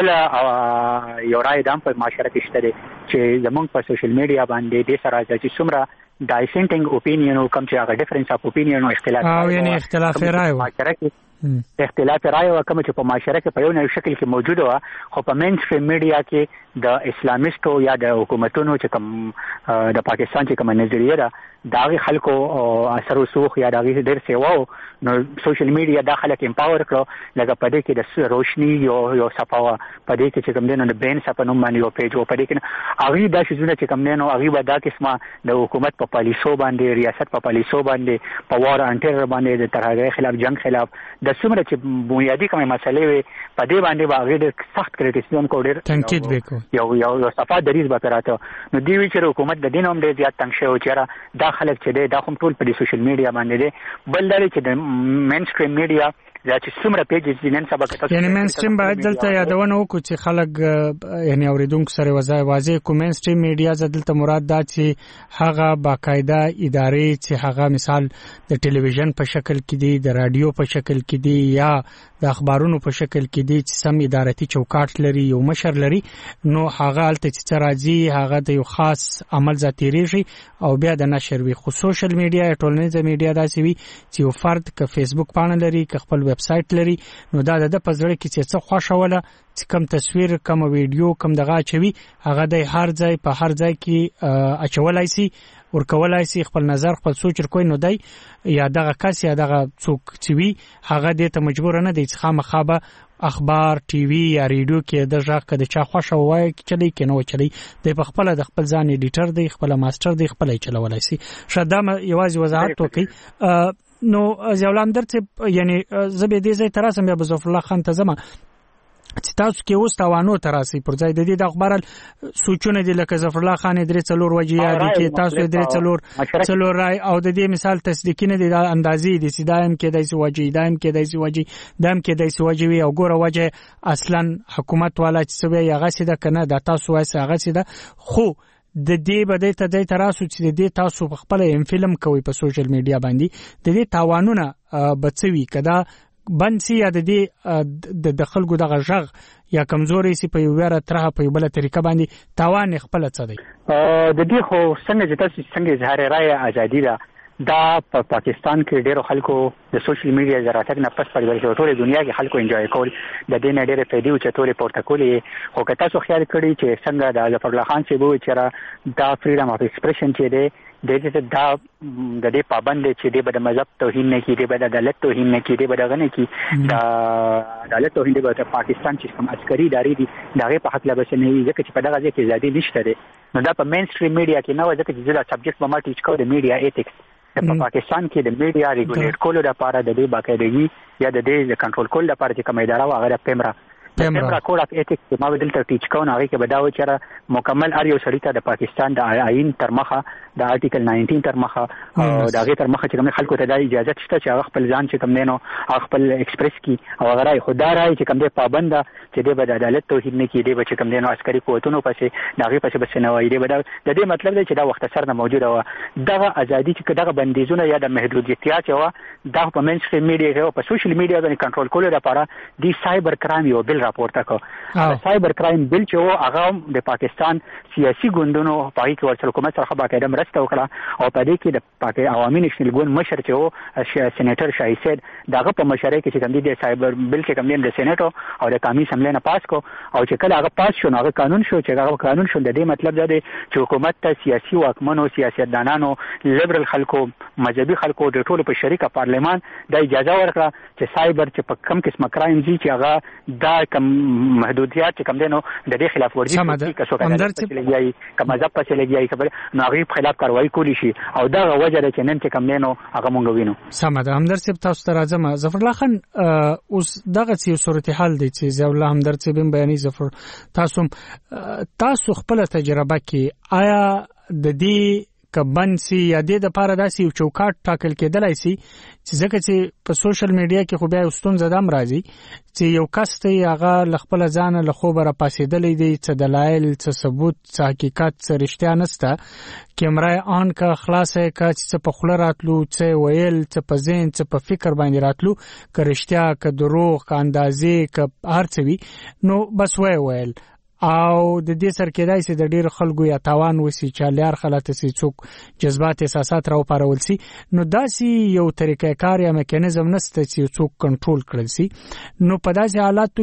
بل یو رائے دام په معاشره کې شته چې زمونږ په سوشل میډیا باندې د سره چې څومره ډایسنټینګ اوپینین او کوم چې هغه ډیفرنس اف اوپینین او اختلاف او یعنی اختلاف رائے و اختلاف رائے او کوم چې په معاشره کې په یو نوې شکل کې موجود و خو په مین سټریم میډیا کې د اسلامیستو یا د حکومتونو چې کوم د پاکستان چې کوم نظریه ده داغه خلکو اثر وسوخ یا داغه ډېر سیواو نو سوشل میډیا د خلک امپاور کړو لکه په دې کې د روشنی یو یو صفاوه په دې کې چې کوم دینه د بین صفنو باندې یو پیج او په دې کې هغه د شزونه چې کوم نه هغه به دا قسمه د حکومت په پالیسو باندې ریاست په پالیسو باندې په وار انټر باندې د ترهګرۍ خلاف جنگ خلاف د څومره چې بنیادی کومه مسلې وي په دې باندې باغې د سخت کریټیسیزم کو ډېر تنقید وکړو یو یو یو صفه دریز به راته نو دی وی چې حکومت د دین هم ډېر زیات تنګ شوی چې را دا خلک چې دا هم ټول په سوشل میډیا باندې دي بل دا چې د مین سټریم میډیا دا چې څومره پیجز دي نن سبا کې یعنی مین سټریم باید دلته یادونه وکړو چې خلک یعنی اوریدونکو سره وځي واځي کوم مین سټریم میډیا زدلته مراد دا چې هغه باقاعده ادارې چې هغه مثال د ټلویزیون په شکل کې دي د رادیو په شکل کې دي یا د اخبارونو په شکل کې دی چې سم ادارتي چوکاټ لري یو مشر لري نو هغه الته چې راځي هغه د یو خاص عمل ذاتيریږي او بیا د نشر وی خو سوشل میډیا ټولنیزه میډیا داسې وي چې یو فرد ک فیسبوک پاڼه لري ک خپل ویب سټ لري نو دا د پزړه کې چې څه خوشاله چې کم تصویر کم ویډیو کم دغه چوي هغه د هر ځای په هر ځای کې اچولای شي ورکولای شي خپل نظر خپل سوچ کوي نو دی یا دغه کس یا دغه څوک چې وي هغه د ته مجبور نه دی چې خامخابه اخبار ټي وي یا ریډیو کې د ځاګه د چا خوښه وای چلی کې نو چلی د خپل د خپل ځان ایډیټر دی خپل ماستر دی خپل چلولای شي شدام یوازې وضاحت وکي نو ځولام درته یعنی زبې دې زې تراسم بیا بزف الله خان ته زما چې تاسو کې اوس توانو تراسي پر ځای د دې د اخبار سوچونه دي لکه ظفر الله خان درې څلور وجیا دي چې تاسو درې څلور څلور راي او د دې مثال تصدیق نه دي د اندازې دي چې دایم کې دایسي وجي دایم کې دایسي وجي دایم کې دایسي وجي او ګوره وجه اصلا حکومت والا چې سوي هغه سي د کنه د تاسو وایي هغه سي د خو د دې بده ته د تراسو چې د دې تاسو په خپل ام فلم کوي په سوشل میډیا باندې د دې توانونه بچوي کدا بنسي یا د دې د خلکو د غږ یا کمزوري سي په یو وره ترغه په بل طریقه باندې توان خپل څه دی د دې خو څنګه چې تاسو څنګه اظهار رائے ازادي دا دا په پاکستان کې ډیرو خلکو د سوشل میډیا زراعت نه پس په ټوله دنیا کې خلکو انجوای کول د دې نه ډیره فائدې او چتوري پورته کولې خو که تاسو خیال کړی چې څنګه د ظفر الله خان سی بو چې دا فریډم اف ایکسپریشن چې دی د دې دا د دې پابند چې دی د مذهب توهین نه کیږي د عدالت توهین نه کیږي د غنه کی دا عدالت توهین دی د پاکستان چې کوم عسکري ادارې دي دغه په حق لا بس نه ځکه چې په دغه ځای کې ازادي نشته ده نو دا په مین سټریم میډیا کې نو ځکه چې دا سبجیکټ په ما ټیچ کو د میډیا ایتکس په پاکستان کې د میډیا ریګولیټ کولو لپاره د دې باقاعدګي یا د دې کنټرول کولو لپاره چې کوم اداره واغره پیمرا پیمرا کوډ اف ایتکس ما بدلته ټیچ کو نه هغه کې بداوي چې مکمل اړ یو سړی ته د پاکستان د آئین تر مخه د آرټیکل ناینټین تر مخه او د هغه تر مخه چې کوم خلکو ته د اجازه شته چې هغه خپل ځان چې کوم نه نو خپل ایکسپریس کی او هغه راي خدای راي چې کوم د پابند چې د عدالت توهین نه کی دی چې کوم نه عسکري قوتونو پسې دغه پسې بس نه وایي دی د دې مطلب دی چې دا وخت سره نه موجوده و دغه ازادي چې دغه بندیزونه یا د محدودیتات یو د په منځ میډیا او په سوشل میډیا باندې کنټرول کولو لپاره د سایبر کرائم یو بل راپورته کو سایبر کرائم بل چې و هغه د پاکستان سیاسي ګوندونو په کې ورسره حکومت سره باقاعده مرسته وکړه او په دې کې د پاکستان عوامي نېشنل ګوند مشر چې و سېنیټر شاهي سید دغه په مشرۍ کې چې کوم دي سایبر بل کې کوم دي د سېنیټو او د قومي اسمبلی نه پاس کو او چې کله هغه پاس شو هغه قانون شو چې هغه قانون شو د دې مطلب دا دی چې حکومت ته سیاسي واکمنو سیاستدانانو لیبرل خلکو مذهبي خلکو د ټولو په شریکه پارلمان د اجازه ورکړه چې سایبر چې په کم قسمه کرایم دي چې هغه دا کم محدودیات چې کوم دي نو د دې خلاف ورزي کوي که څوک نه لګي کوم ځپ پسې لګي خبر نو هغه خلاف کاروایی کولی شي او دا وجه ده چې نن چې کوم نو هغه مونږ وینو سم ده همدر صاحب تاسو ته راځم ظفر الله خان اوس دغه څه صورتحال دي چې ځو الله همدر صاحب بیانې ظفر تاسو تاسو خپل تجربه کې آیا د دې کبنسي یا د لپاره داسې یو چوکاټ ټاکل کېدلای شي چې ځکه چې په سوشل میډیا کې خو بیا واستون زدم راځي چې یو کس ته هغه خپل ځان له خوبه را پاسېدلې دي چې دلایل څه ثبوت څه حقیقت څه رښتیا نشته کیمرا آن کا خلاصه کا چې په خله راتلو څه ویل څه په ذهن څه په فکر باندې راتلو که رښتیا که دروغ که اندازې که هر څه وي نو بس وای ویل او د دې سر کېدای شي د ډیر خلکو یا تاوان وسی چې لار خلاته سي څوک جذبات احساسات راو پارول سي نو داسي یو طریقې کار یا میکانیزم نشته چې څوک کنټرول کړل سي نو په داسې حالاتو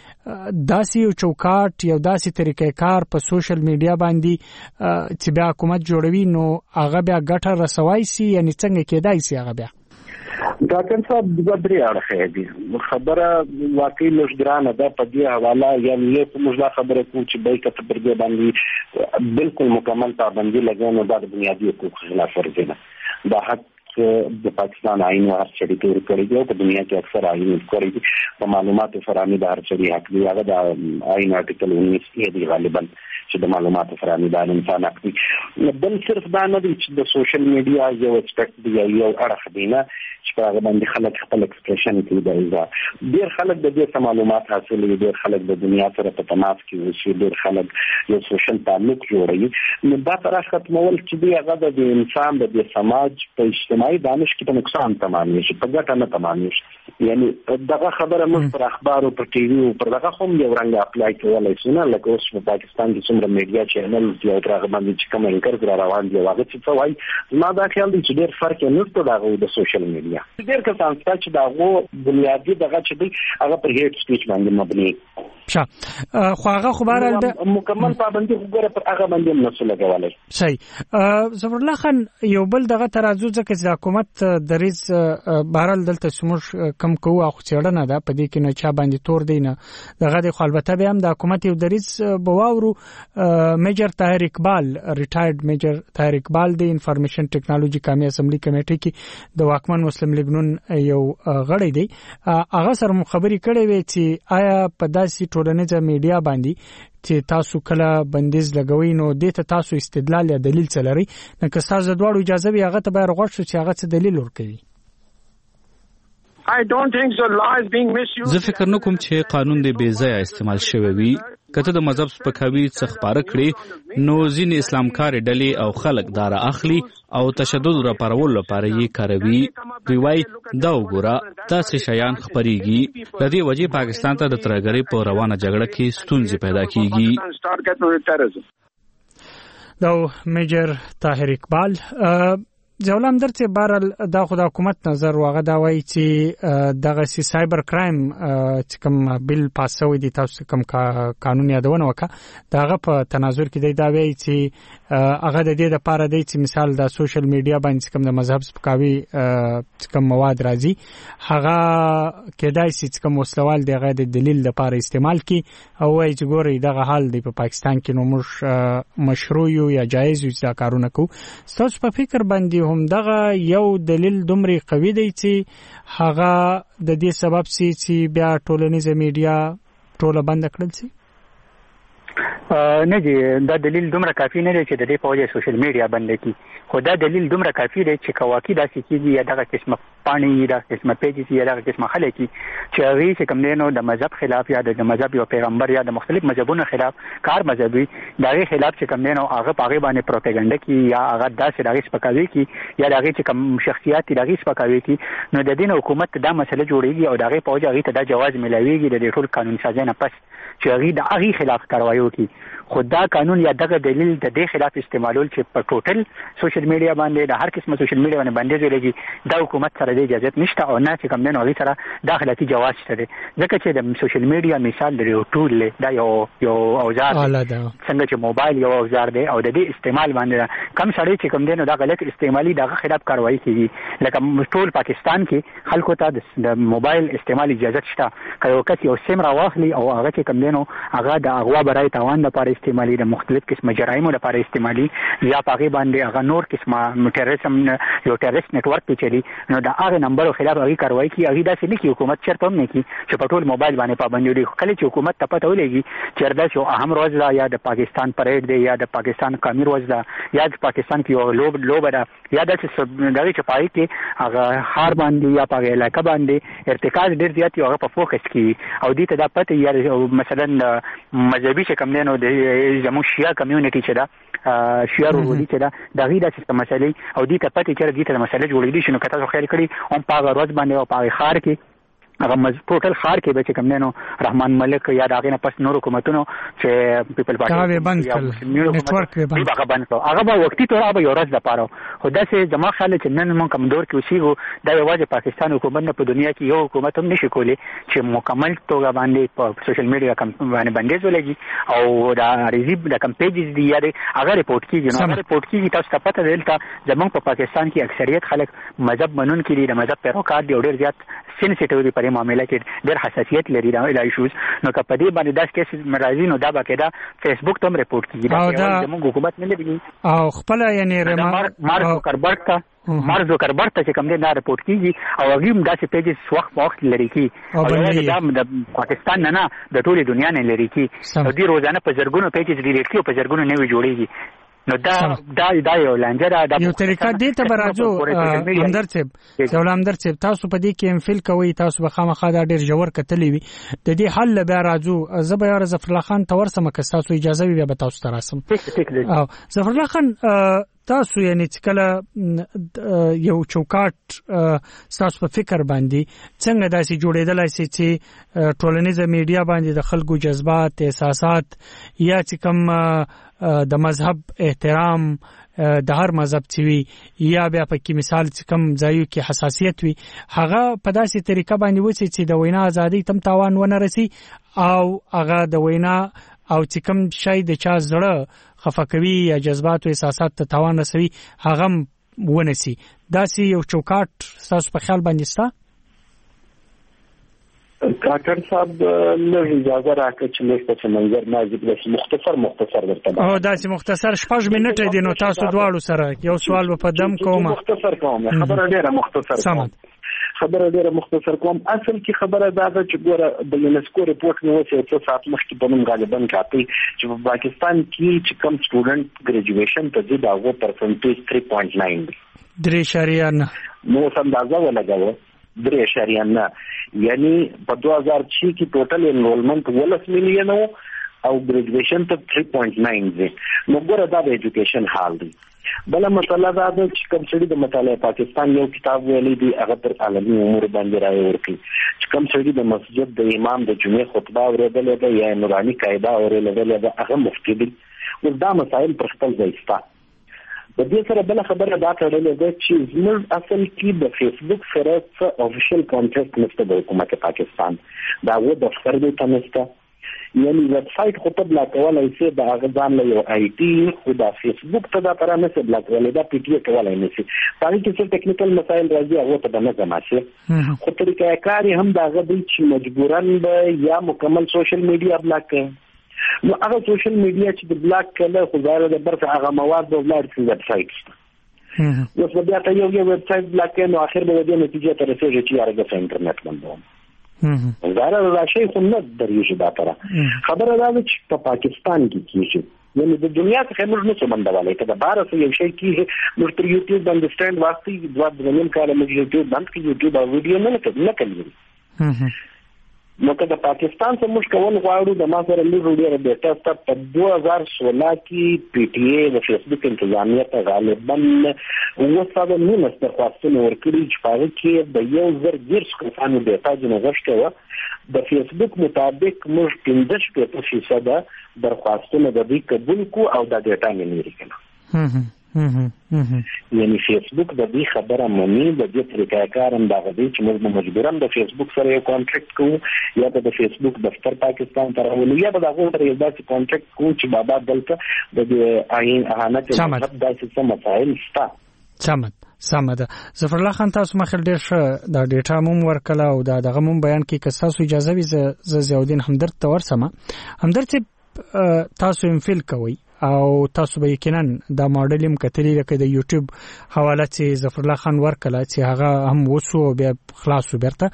کې داسي یو چوکاټ یو داسي طریقې کار په سوشل میډیا باندې چې بیا حکومت جوړوي نو هغه بیا ګټه رسوي سي یعنی څنګه کېدای سي هغه بیا ډاکټر صاحب د درې اړخې دي خبره واقعي لږ ده په دې حواله یعنی یو موږ خبره کوو چې به کته پر دې باندې بالکل مکمل پابندي لګونه د بنیادي حقوقو خلاف ورزي ده د حق د پاکستان آئین هر چړي تور کړی دی په دنیا کې اکثر آئین کړی دي په معلوماتو فراهمي د هر چړي حق دی هغه د آئین آرټیکل انیس کې دی غالبا چې د معلوماتو فراهمي د انسان حق دی بل صرف دا نه دی چې د سوشل میډیا یو اسپیکټ دی یو اړخ دی نه چې هغه باندې خلک خپل ایکسپریشن کوي دا ډیر خلک د دې معلومات حاصلوي ډیر خلک د دنیا سره په تماس کې اوسي ډیر خلک یو سوشل تعلق جوړوي نو دا تر ختمول چې دی هغه د انسان د سماج په اجتماعي اجتماعي دانش کې ته نقصان تمامي شي په ګټه نه تمامي شي یعنی دغه خبره موږ پر اخبار او پر ټي وي او پر دغه هم یو رنګ اپلای کولای شو نه لکه اوس په پاکستان کې څومره میډیا چینل یو ترغه باندې چې کوم انکر را روان دي هغه څه وایي ما دا خیال دی چې ډېر فرق نه ستو دغه د سوشل میډیا ډېر کسان چې دغه بنیادی دغه چې دی هغه پر هیټ سپیچ باندې مبني ښه خو هغه خبره د مکمل پابندي وګوره پر هغه باندې نسو لګولای صحیح ظفر الله خان یو بل دغه ترازو ځکه چې حکومت دریز بهرال دلته سموش کم کوو او چېړنه ده په دې کې نه چا باندې تور دی نه دغه د البته به هم د حکومت یو دریز بواورو میجر طاهر اقبال ریټایرډ میجر طاهر اقبال د انفارمیشن ټیکنالوژي قومي اسمبلی کمیټې کې د واکمن مسلم لیگ نون یو غړی دی هغه سره مخابري کړې وي چې آیا په داسې ټولنیزه میډیا باندې چې تاسو کله بندیز لګوي نو د تاسو استدلال یا دلیل څه لري نو که تاسو د دوړو اجازه وي هغه ته به راغوښ چې هغه څه دلیل ورکوي زه فکر نه کوم چې قانون دی بې ځایه استعمال شوی وي کته د مذهب سپکاوي څخه خبره کړي نو ځینې اسلامکار ډلې او خلک دار اخلي او تشدد را پارول لپاره یې کاروي دوی وايي دا وګوره تاسو شیان خبريږي د دې وجې پاکستان ته د ترګری په روانه جګړه کې ستونزې پیدا کیږي دا میجر طاهر اقبال جولام درته بارل دا خو د حکومت نظر واغه دا وایي چې دغه سی سایبر کرایم چې کوم بل پاسوي دي تاسو کوم قانون یادونه وکړه داغه په تناظر کې دی دا وایي چې هغه د دې لپاره دی چې مثال د سوشل میډیا باندې کوم د مذهب سپکاوي کوم مواد راځي هغه کېدای شي چې کوم وسلوال دغه د دلیل لپاره استعمال کی او وایي چې ګوري دغه حال دی په پاکستان کې نو موږ مشروع یو یا جایز یو چې کارونه کوو تاسو په فکر باندې هم دغه یو دلیل دومره قوي دی چې هغه د دې سبب سي چې بیا ټولنیزه میډیا ټوله بند کړل شي نه دی دا دلیل دومره کافي نه دی چې د دې په وجه سوشل میډیا بند کی خو دا دلیل دومره کافي دی چې کواکی داسې کیږي یا دغه قسمه پانی دا قسمه پیجز یا دغه قسمه خلک چې هغه چې کوم نه د مذهب خلاف یا د مذهب یو پیغمبر یا د مختلف مذهبونو خلاف کار مذهبي دغه خلاف چې کوم نه هغه پاغه باندې پروپاګاندا کی یا هغه داسې دغه سپکاوي کی یا دغه چې کوم شخصیت دغه سپکاوي کی نو د دین حکومت دا مسله جوړیږي او دغه په وجه هغه ته دا جواز ملويږي د ټول قانون سازي نه پس چې هغه د هغه خلاف کاروایی وکړي خو دا قانون یا دغه دلیل د دې خلاف استعمالول چې په ټوټل سوشل میډیا باندې د هر قسمه سوشل میډیا باندې باندې ځلېږي دا حکومت سره د اجازه نشته او نه چې کوم نه هغه سره داخلي جواز شته ځکه چې د سوشل میډیا مثال د یو ټول دا یو یو اوزار څنګه چې موبایل یو اوزار دی او د دې استعمال باندې کم سړی چې کوم نه دا غلط استعمالي دغه خلاف کاروایی کیږي لکه ټول پاکستان کې خلکو ته د موبایل استعمال اجازه شته که یو کس یو سیم راوخلي او هغه چې کوم نه هغه د اغوا برای تاوان لپاره استعمالي د مختلف قسمه جرایمو لپاره استعمالي یا پاغي باندې هغه نور قسمه ټیرریزم یو ټیرریست نتورک پیچلي نو دا هغه نمبر خلاف هغه کاروایی کی هغه داسې نه کی حکومت چرته هم نه کی چې په ټول موبایل باندې پابندي لري کله چې حکومت ته پته ولګي چې دا یو اهم روز دا یا د پاکستان پریډ دی یا د پاکستان قومي روز دا یا د پاکستان کې یو لوب لوب دا یا د دغه چې پای کې هغه هار باندې یا په علاقه باندې ارتکاز ډیر زیات یو هغه په فوکس کی او دې ته دا پته یا مثلا مذهبي چې کوم نه نو د زمو شیا کمیونټي چې دا شیا ورولي چې دا د غیدا سیستم مسلې او دې ته پته چې دې ته مسلې جوړې دي شنو کته خو خیر کړی هم په ورځ باندې او په خار کې هغه مز ټوټل خار کې به چې کوم نه رحمان ملک یا داغه نه پس نور حکومتونو چې پیپل پارټي هغه بند کړ نتورک به هغه بند کړ هغه به وختي تور هغه یو ورځ لپاره خو دا چې زما خیال چې نن مونږ کوم دور کې اوسېږو دا یوازې پاکستان حکومت نه په دنیا کې یو حکومت هم نشي کولی چې مکمل توګه باندې په سوشل میډیا کم باندې باندې ولګي او دا ریزیب د کم پیجز دی یا هغه ریپورت کیږي نو هغه ریپورت کیږي تاسو ته پته دلته زمونږ په پاکستان کې اکثریت خلک مذهب منون کړي د مذهب پیروکار دي او ډیر زیات سنسټیو دي په معاملې کې ډېر حساسیت لري دا ایشوز نو که په دې باندې داس کیس مرাজি نو دا باقاعده فیسبوک ته ریپورت کیږي دا زموږ حکومت نه لري او خپل یعنی مارک زوکربرګ ته مارک زوکربرګ ته چې کوم دې دا ریپورت کیږي او هغه هم داسې پیجز وخت وخت لري کی او دا د پاکستان نه نه د ټولې دنیا نه لري کی او دې روزانه په زرګونو پیجز ډیلیټ کی او په زرګونو نوي جوړیږي نو دا دا دا یو لنجره دا یو طریقه دې ته راځو همدرد صاحب څول همدرد صاحب تاسو په دې کې ام فل کوي تاسو به خامخا دا ډیر جوړ کتلې وي د دې حل به راځو زبر ظفر الله خان تور سم که تاسو اجازه وي به تاسو تراسم او ظفر الله خان تاسو یعنی کله یو چوکاټ تاسو په فکر باندې څنګه داسې جوړېدلای شي چې ټولنیزه میډیا باندې د خلکو جذبات احساسات یا چې کوم د مذهب احترام د هر مذهب چې وي یا بیا په کې مثال چې کوم ځایو کې حساسیت وي هغه په داسې طریقه باندې وسی چې د وینا ازادي تم تاوان ونه رسي او هغه د وینا او چې کوم شی د چا زړه خفه کوي یا جذبات او احساسات ته تاوان رسوي هغه ونسي داسې یو چوکاټ تاسو په خیال باندې ستا کاکر صاحب له اجازه راکړه چې موږ په منظر نازک بس مختصر مختصر درته او داسې مختصر شپږ منټه دي نو تاسو دواړو سره یو سوال په دم کوم مختصر کوم خبره ډیره مختصر کوم خبره ډیره مختصر کوم اصل کې خبره دا ده چې ګوره د یونسکو ریپورت نو چې څو ساعت مخکې په موږ غالبا کاپي چې په پاکستان کې چې کم سټوډنټ ګریجویشن ته دي داغه پرسنټیج تhree point nine درې اشاریه نه نو اندازه ولګاوه درې اشاریه نه یعنی په two thousand six کې ټوټل انرولمنت ولس میلیون او ګریجویشن ته three point nine دی نو ګوره دا د ایجوکیشن حال دی بل مسله دا ده چې کوم څه د مطالعه پاکستان یو کتاب ویلی دی هغه پر عالمي امور باندې راي ورکړي چې کوم څه د مسجد د امام د جمعې خطبه اوریدل ده یا نوراني قاعده اوریدل ده هغه مفتی دی نو دا مسائل پر خپل ځای ستا د دې سره بل خبره دا تړلې ده چې زموږ اصل کې د فیسبوک سره څه افیشل کانټریکټ نشته د حکومت پاکستان دا و د دفتر دی تنسته یعنی ویب سایټ خو ته بلا کولای شي د هغه ځان له یو آی ټي خو د فیسبوک ته دا پر نه څه بلا کولای دا پی ټی ای کولای نه شي پای کې څه ټیکنیکل مسایل راځي هغه ته نه زماشه خو طریقې کاری هم دا غوډي چې مجبورن به یا مکمل سوشل میډیا بلاک کړي نو هغه سوشل میډیا چې د بلاک کله خو ظاهر ده برته هغه مواد د بلاک ویب سایټ اوس بیا ته یو یو ویب سایټ بلاک کړي نو اخر به د نتیجې ته رسېږي چې هغه په انټرنیټ باندې ظاهر راشي خو نه درېږي دا تر خبره ده چې په پاکستان کې کیږي یعنی د دنیا څخه موږ نه څه بندوالای کده بار څه یو شی کیږي موږ تر یوټیوب باندې سټاند واسطي دوه درنیم کاله موږ یوټیوب باندې کې یوټیوب او ویډیو نه کوي نه کوي نو که د پاکستان څخه موږ کول غواړو د ما سره لږ ډېر ډیټا سټاپ په two thousand sixteen کې پی ټی ای د فیسبوک انتظامیه ته غالبا وساده نه درخواستونه ورکړي چې په هغه کې د یو زر ډېر کسانو ډیټا جوړ غوښته و د فیسبوک مطابق موږ پنځه فیصد درخواستونه د دې قبول کو او د ډیټا نه لري کنه یعنی فیسبوک د دې خبره مونږ د دې طریقې کارم دا غوډي چې موږ مجبورم د فیسبوک سره یو کانټریکټ کوو یا د فیسبوک دفتر پاکستان ته راولو یا د هغه سره یو داسې کانټریکټ کوو چې بابا دلته د آئین اهانت مطلب داسې څه مسائل شته سمد سمد ظفر الله خان تاسو مخل ډیر ښه د ډیټا موم ورکله او دا دغه موم بیان کې که تاسو اجازه وي ز زیاودین همدرد ته ورسمه همدرد تاسو انفیل کوي او تاسو به یقینا دا ماډل هم کتلی لکه د یوټیوب حواله چې ظفر الله خان ورکله چې هغه هم وسو بیا خلاصو برته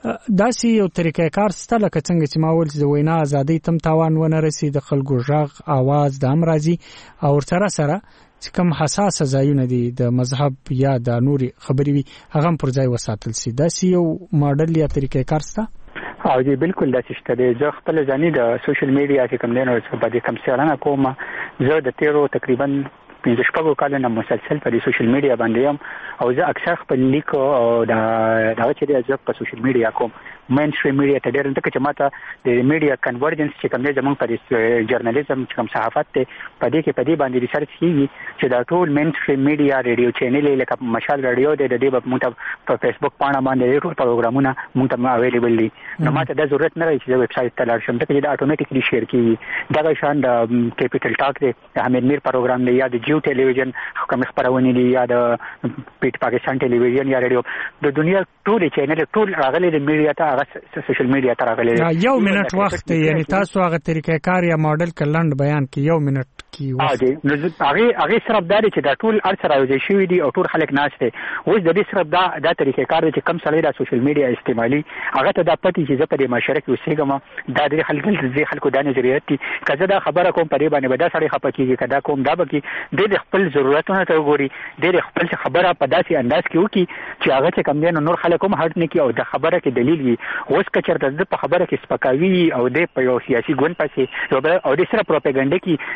داسې یو طریقې کار ستله که څنګه چې ما ول چې د وینا ازادي تم تاوان ونه رسي د خلکو ژغ आवाज د هم راځي او سره سره چې کوم حساس ځایونه دي د مذهب یا د نوري خبري وي هغه پر ځای وساتل سي داسې یو ماډل یا طریقې کار ستا او جی بالکل دا شته دی زه خپل ځاني د سوشل میډیا کې کوم دینو په دې کوم څارنه کوم زه د تیرو تقریبا پنځه شپږ کال نه مسلسل په سوشل میډیا باندې یم او زه اکثر خپل لیک او دا دا چې د زه په سوشل میډیا کوم مین سټریم میډیا ته ډېر انده چې ماته د میډیا کنورجنس چې کوم دی زموږ په جرنالیزم چې کوم صحافت ته په دې کې په دې باندې ریسرچ کیږي چې دا ټول مین سټریم میډیا ریډیو چینل لکه مشال رادیو د دې په موږ په فیسبوک باندې باندې ټول پروګرامونه موږ ته اویلیبل دي نو ماته د ضرورت نه راځي چې ویب سټ ته لاړ شم ته دا اتوماتیکلی شیر کیږي دا شان د کیپټل ټاک دی د حمید میر پروګرام دی یا د جیو ټلویزیون کوم خبرونه دي یا د پیټ پاکستان ټلویزیون یا رادیو د دنیا ټول چینل ټول راغلي د میډیا ته سوشل میډیا ته راغلي یو منټ وخت یعنی تاسو هغه طریقې کار یا ماډل کلند بیان کی یو منټ کی وخت نو هغه هغه صرف دا چې دا ټول ار سره یوځای شوی دي او ټول خلک ناشته اوس د دې صرف دا دا طریقې کار چې کم سړی د سوشل میډیا استعمالي هغه ته د پتی چې زه په دې معاشره کې اوسېږم دا د خلکو د خلکو د نظریات دي کله دا خبره کوم په دې باندې به دا سړی خپه کیږي کدا کوم دا به کې د خپل ضرورتونو ته وګوري د خپل خبره په داسې انداز کې وکي چې هغه چې کم دین نور خلک هم هټ نه کی او د خبره کې دلیل وي اوس که چېرته د په خبره کې سپکاوي او د په یو سیاسي ګوند پسې او د سره پروپاګاندا کې دغه د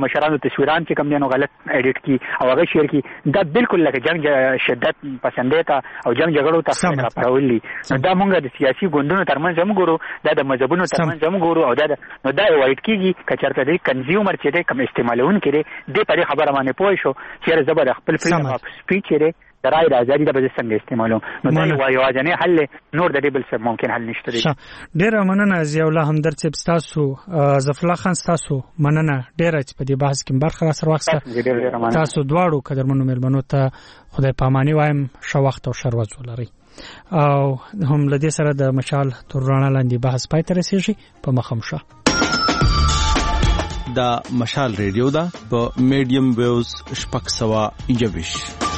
مشرانو تصویران چې کوم دي نو غلط اډیټ کی او هغه شیر کی دا بالکل لکه جنگ شدت پسندې ته او جنگ جګړو ته راپړولي نو دا مونږ د سیاسي ګوندونو ترمنځ هم ګورو دا د مذهبونو ترمنځ هم ګورو او دا نو دا وایټ کیږي کچرته د کنزیومر چې د کم استعمالون کړي د په خبره باندې پوه شو چې زبر خپل فریډم اف سپیچ لري د رائے د ازادي د به څنګه استعمالو نو دا یو یوازینی حل نور د دې بل څه ممکن حل نشته دی. ډیر مننه ضیاء الله همدرد صاحب تاسو ظفر خان تاسو مننه ډیر چې په دې بحث کې برخه را سره واخیسته تاسو دواړو قدرمنو مېلمنو ته خدای پاماني وایم شو وخت او شر ورځ ولري او هم لدې سره د مشال تر رڼا لاندې بحث پای ته رسیږي په مخم شه. دا مشال ریډیو دا په میډیم ویوز شپږ سوه یوویشت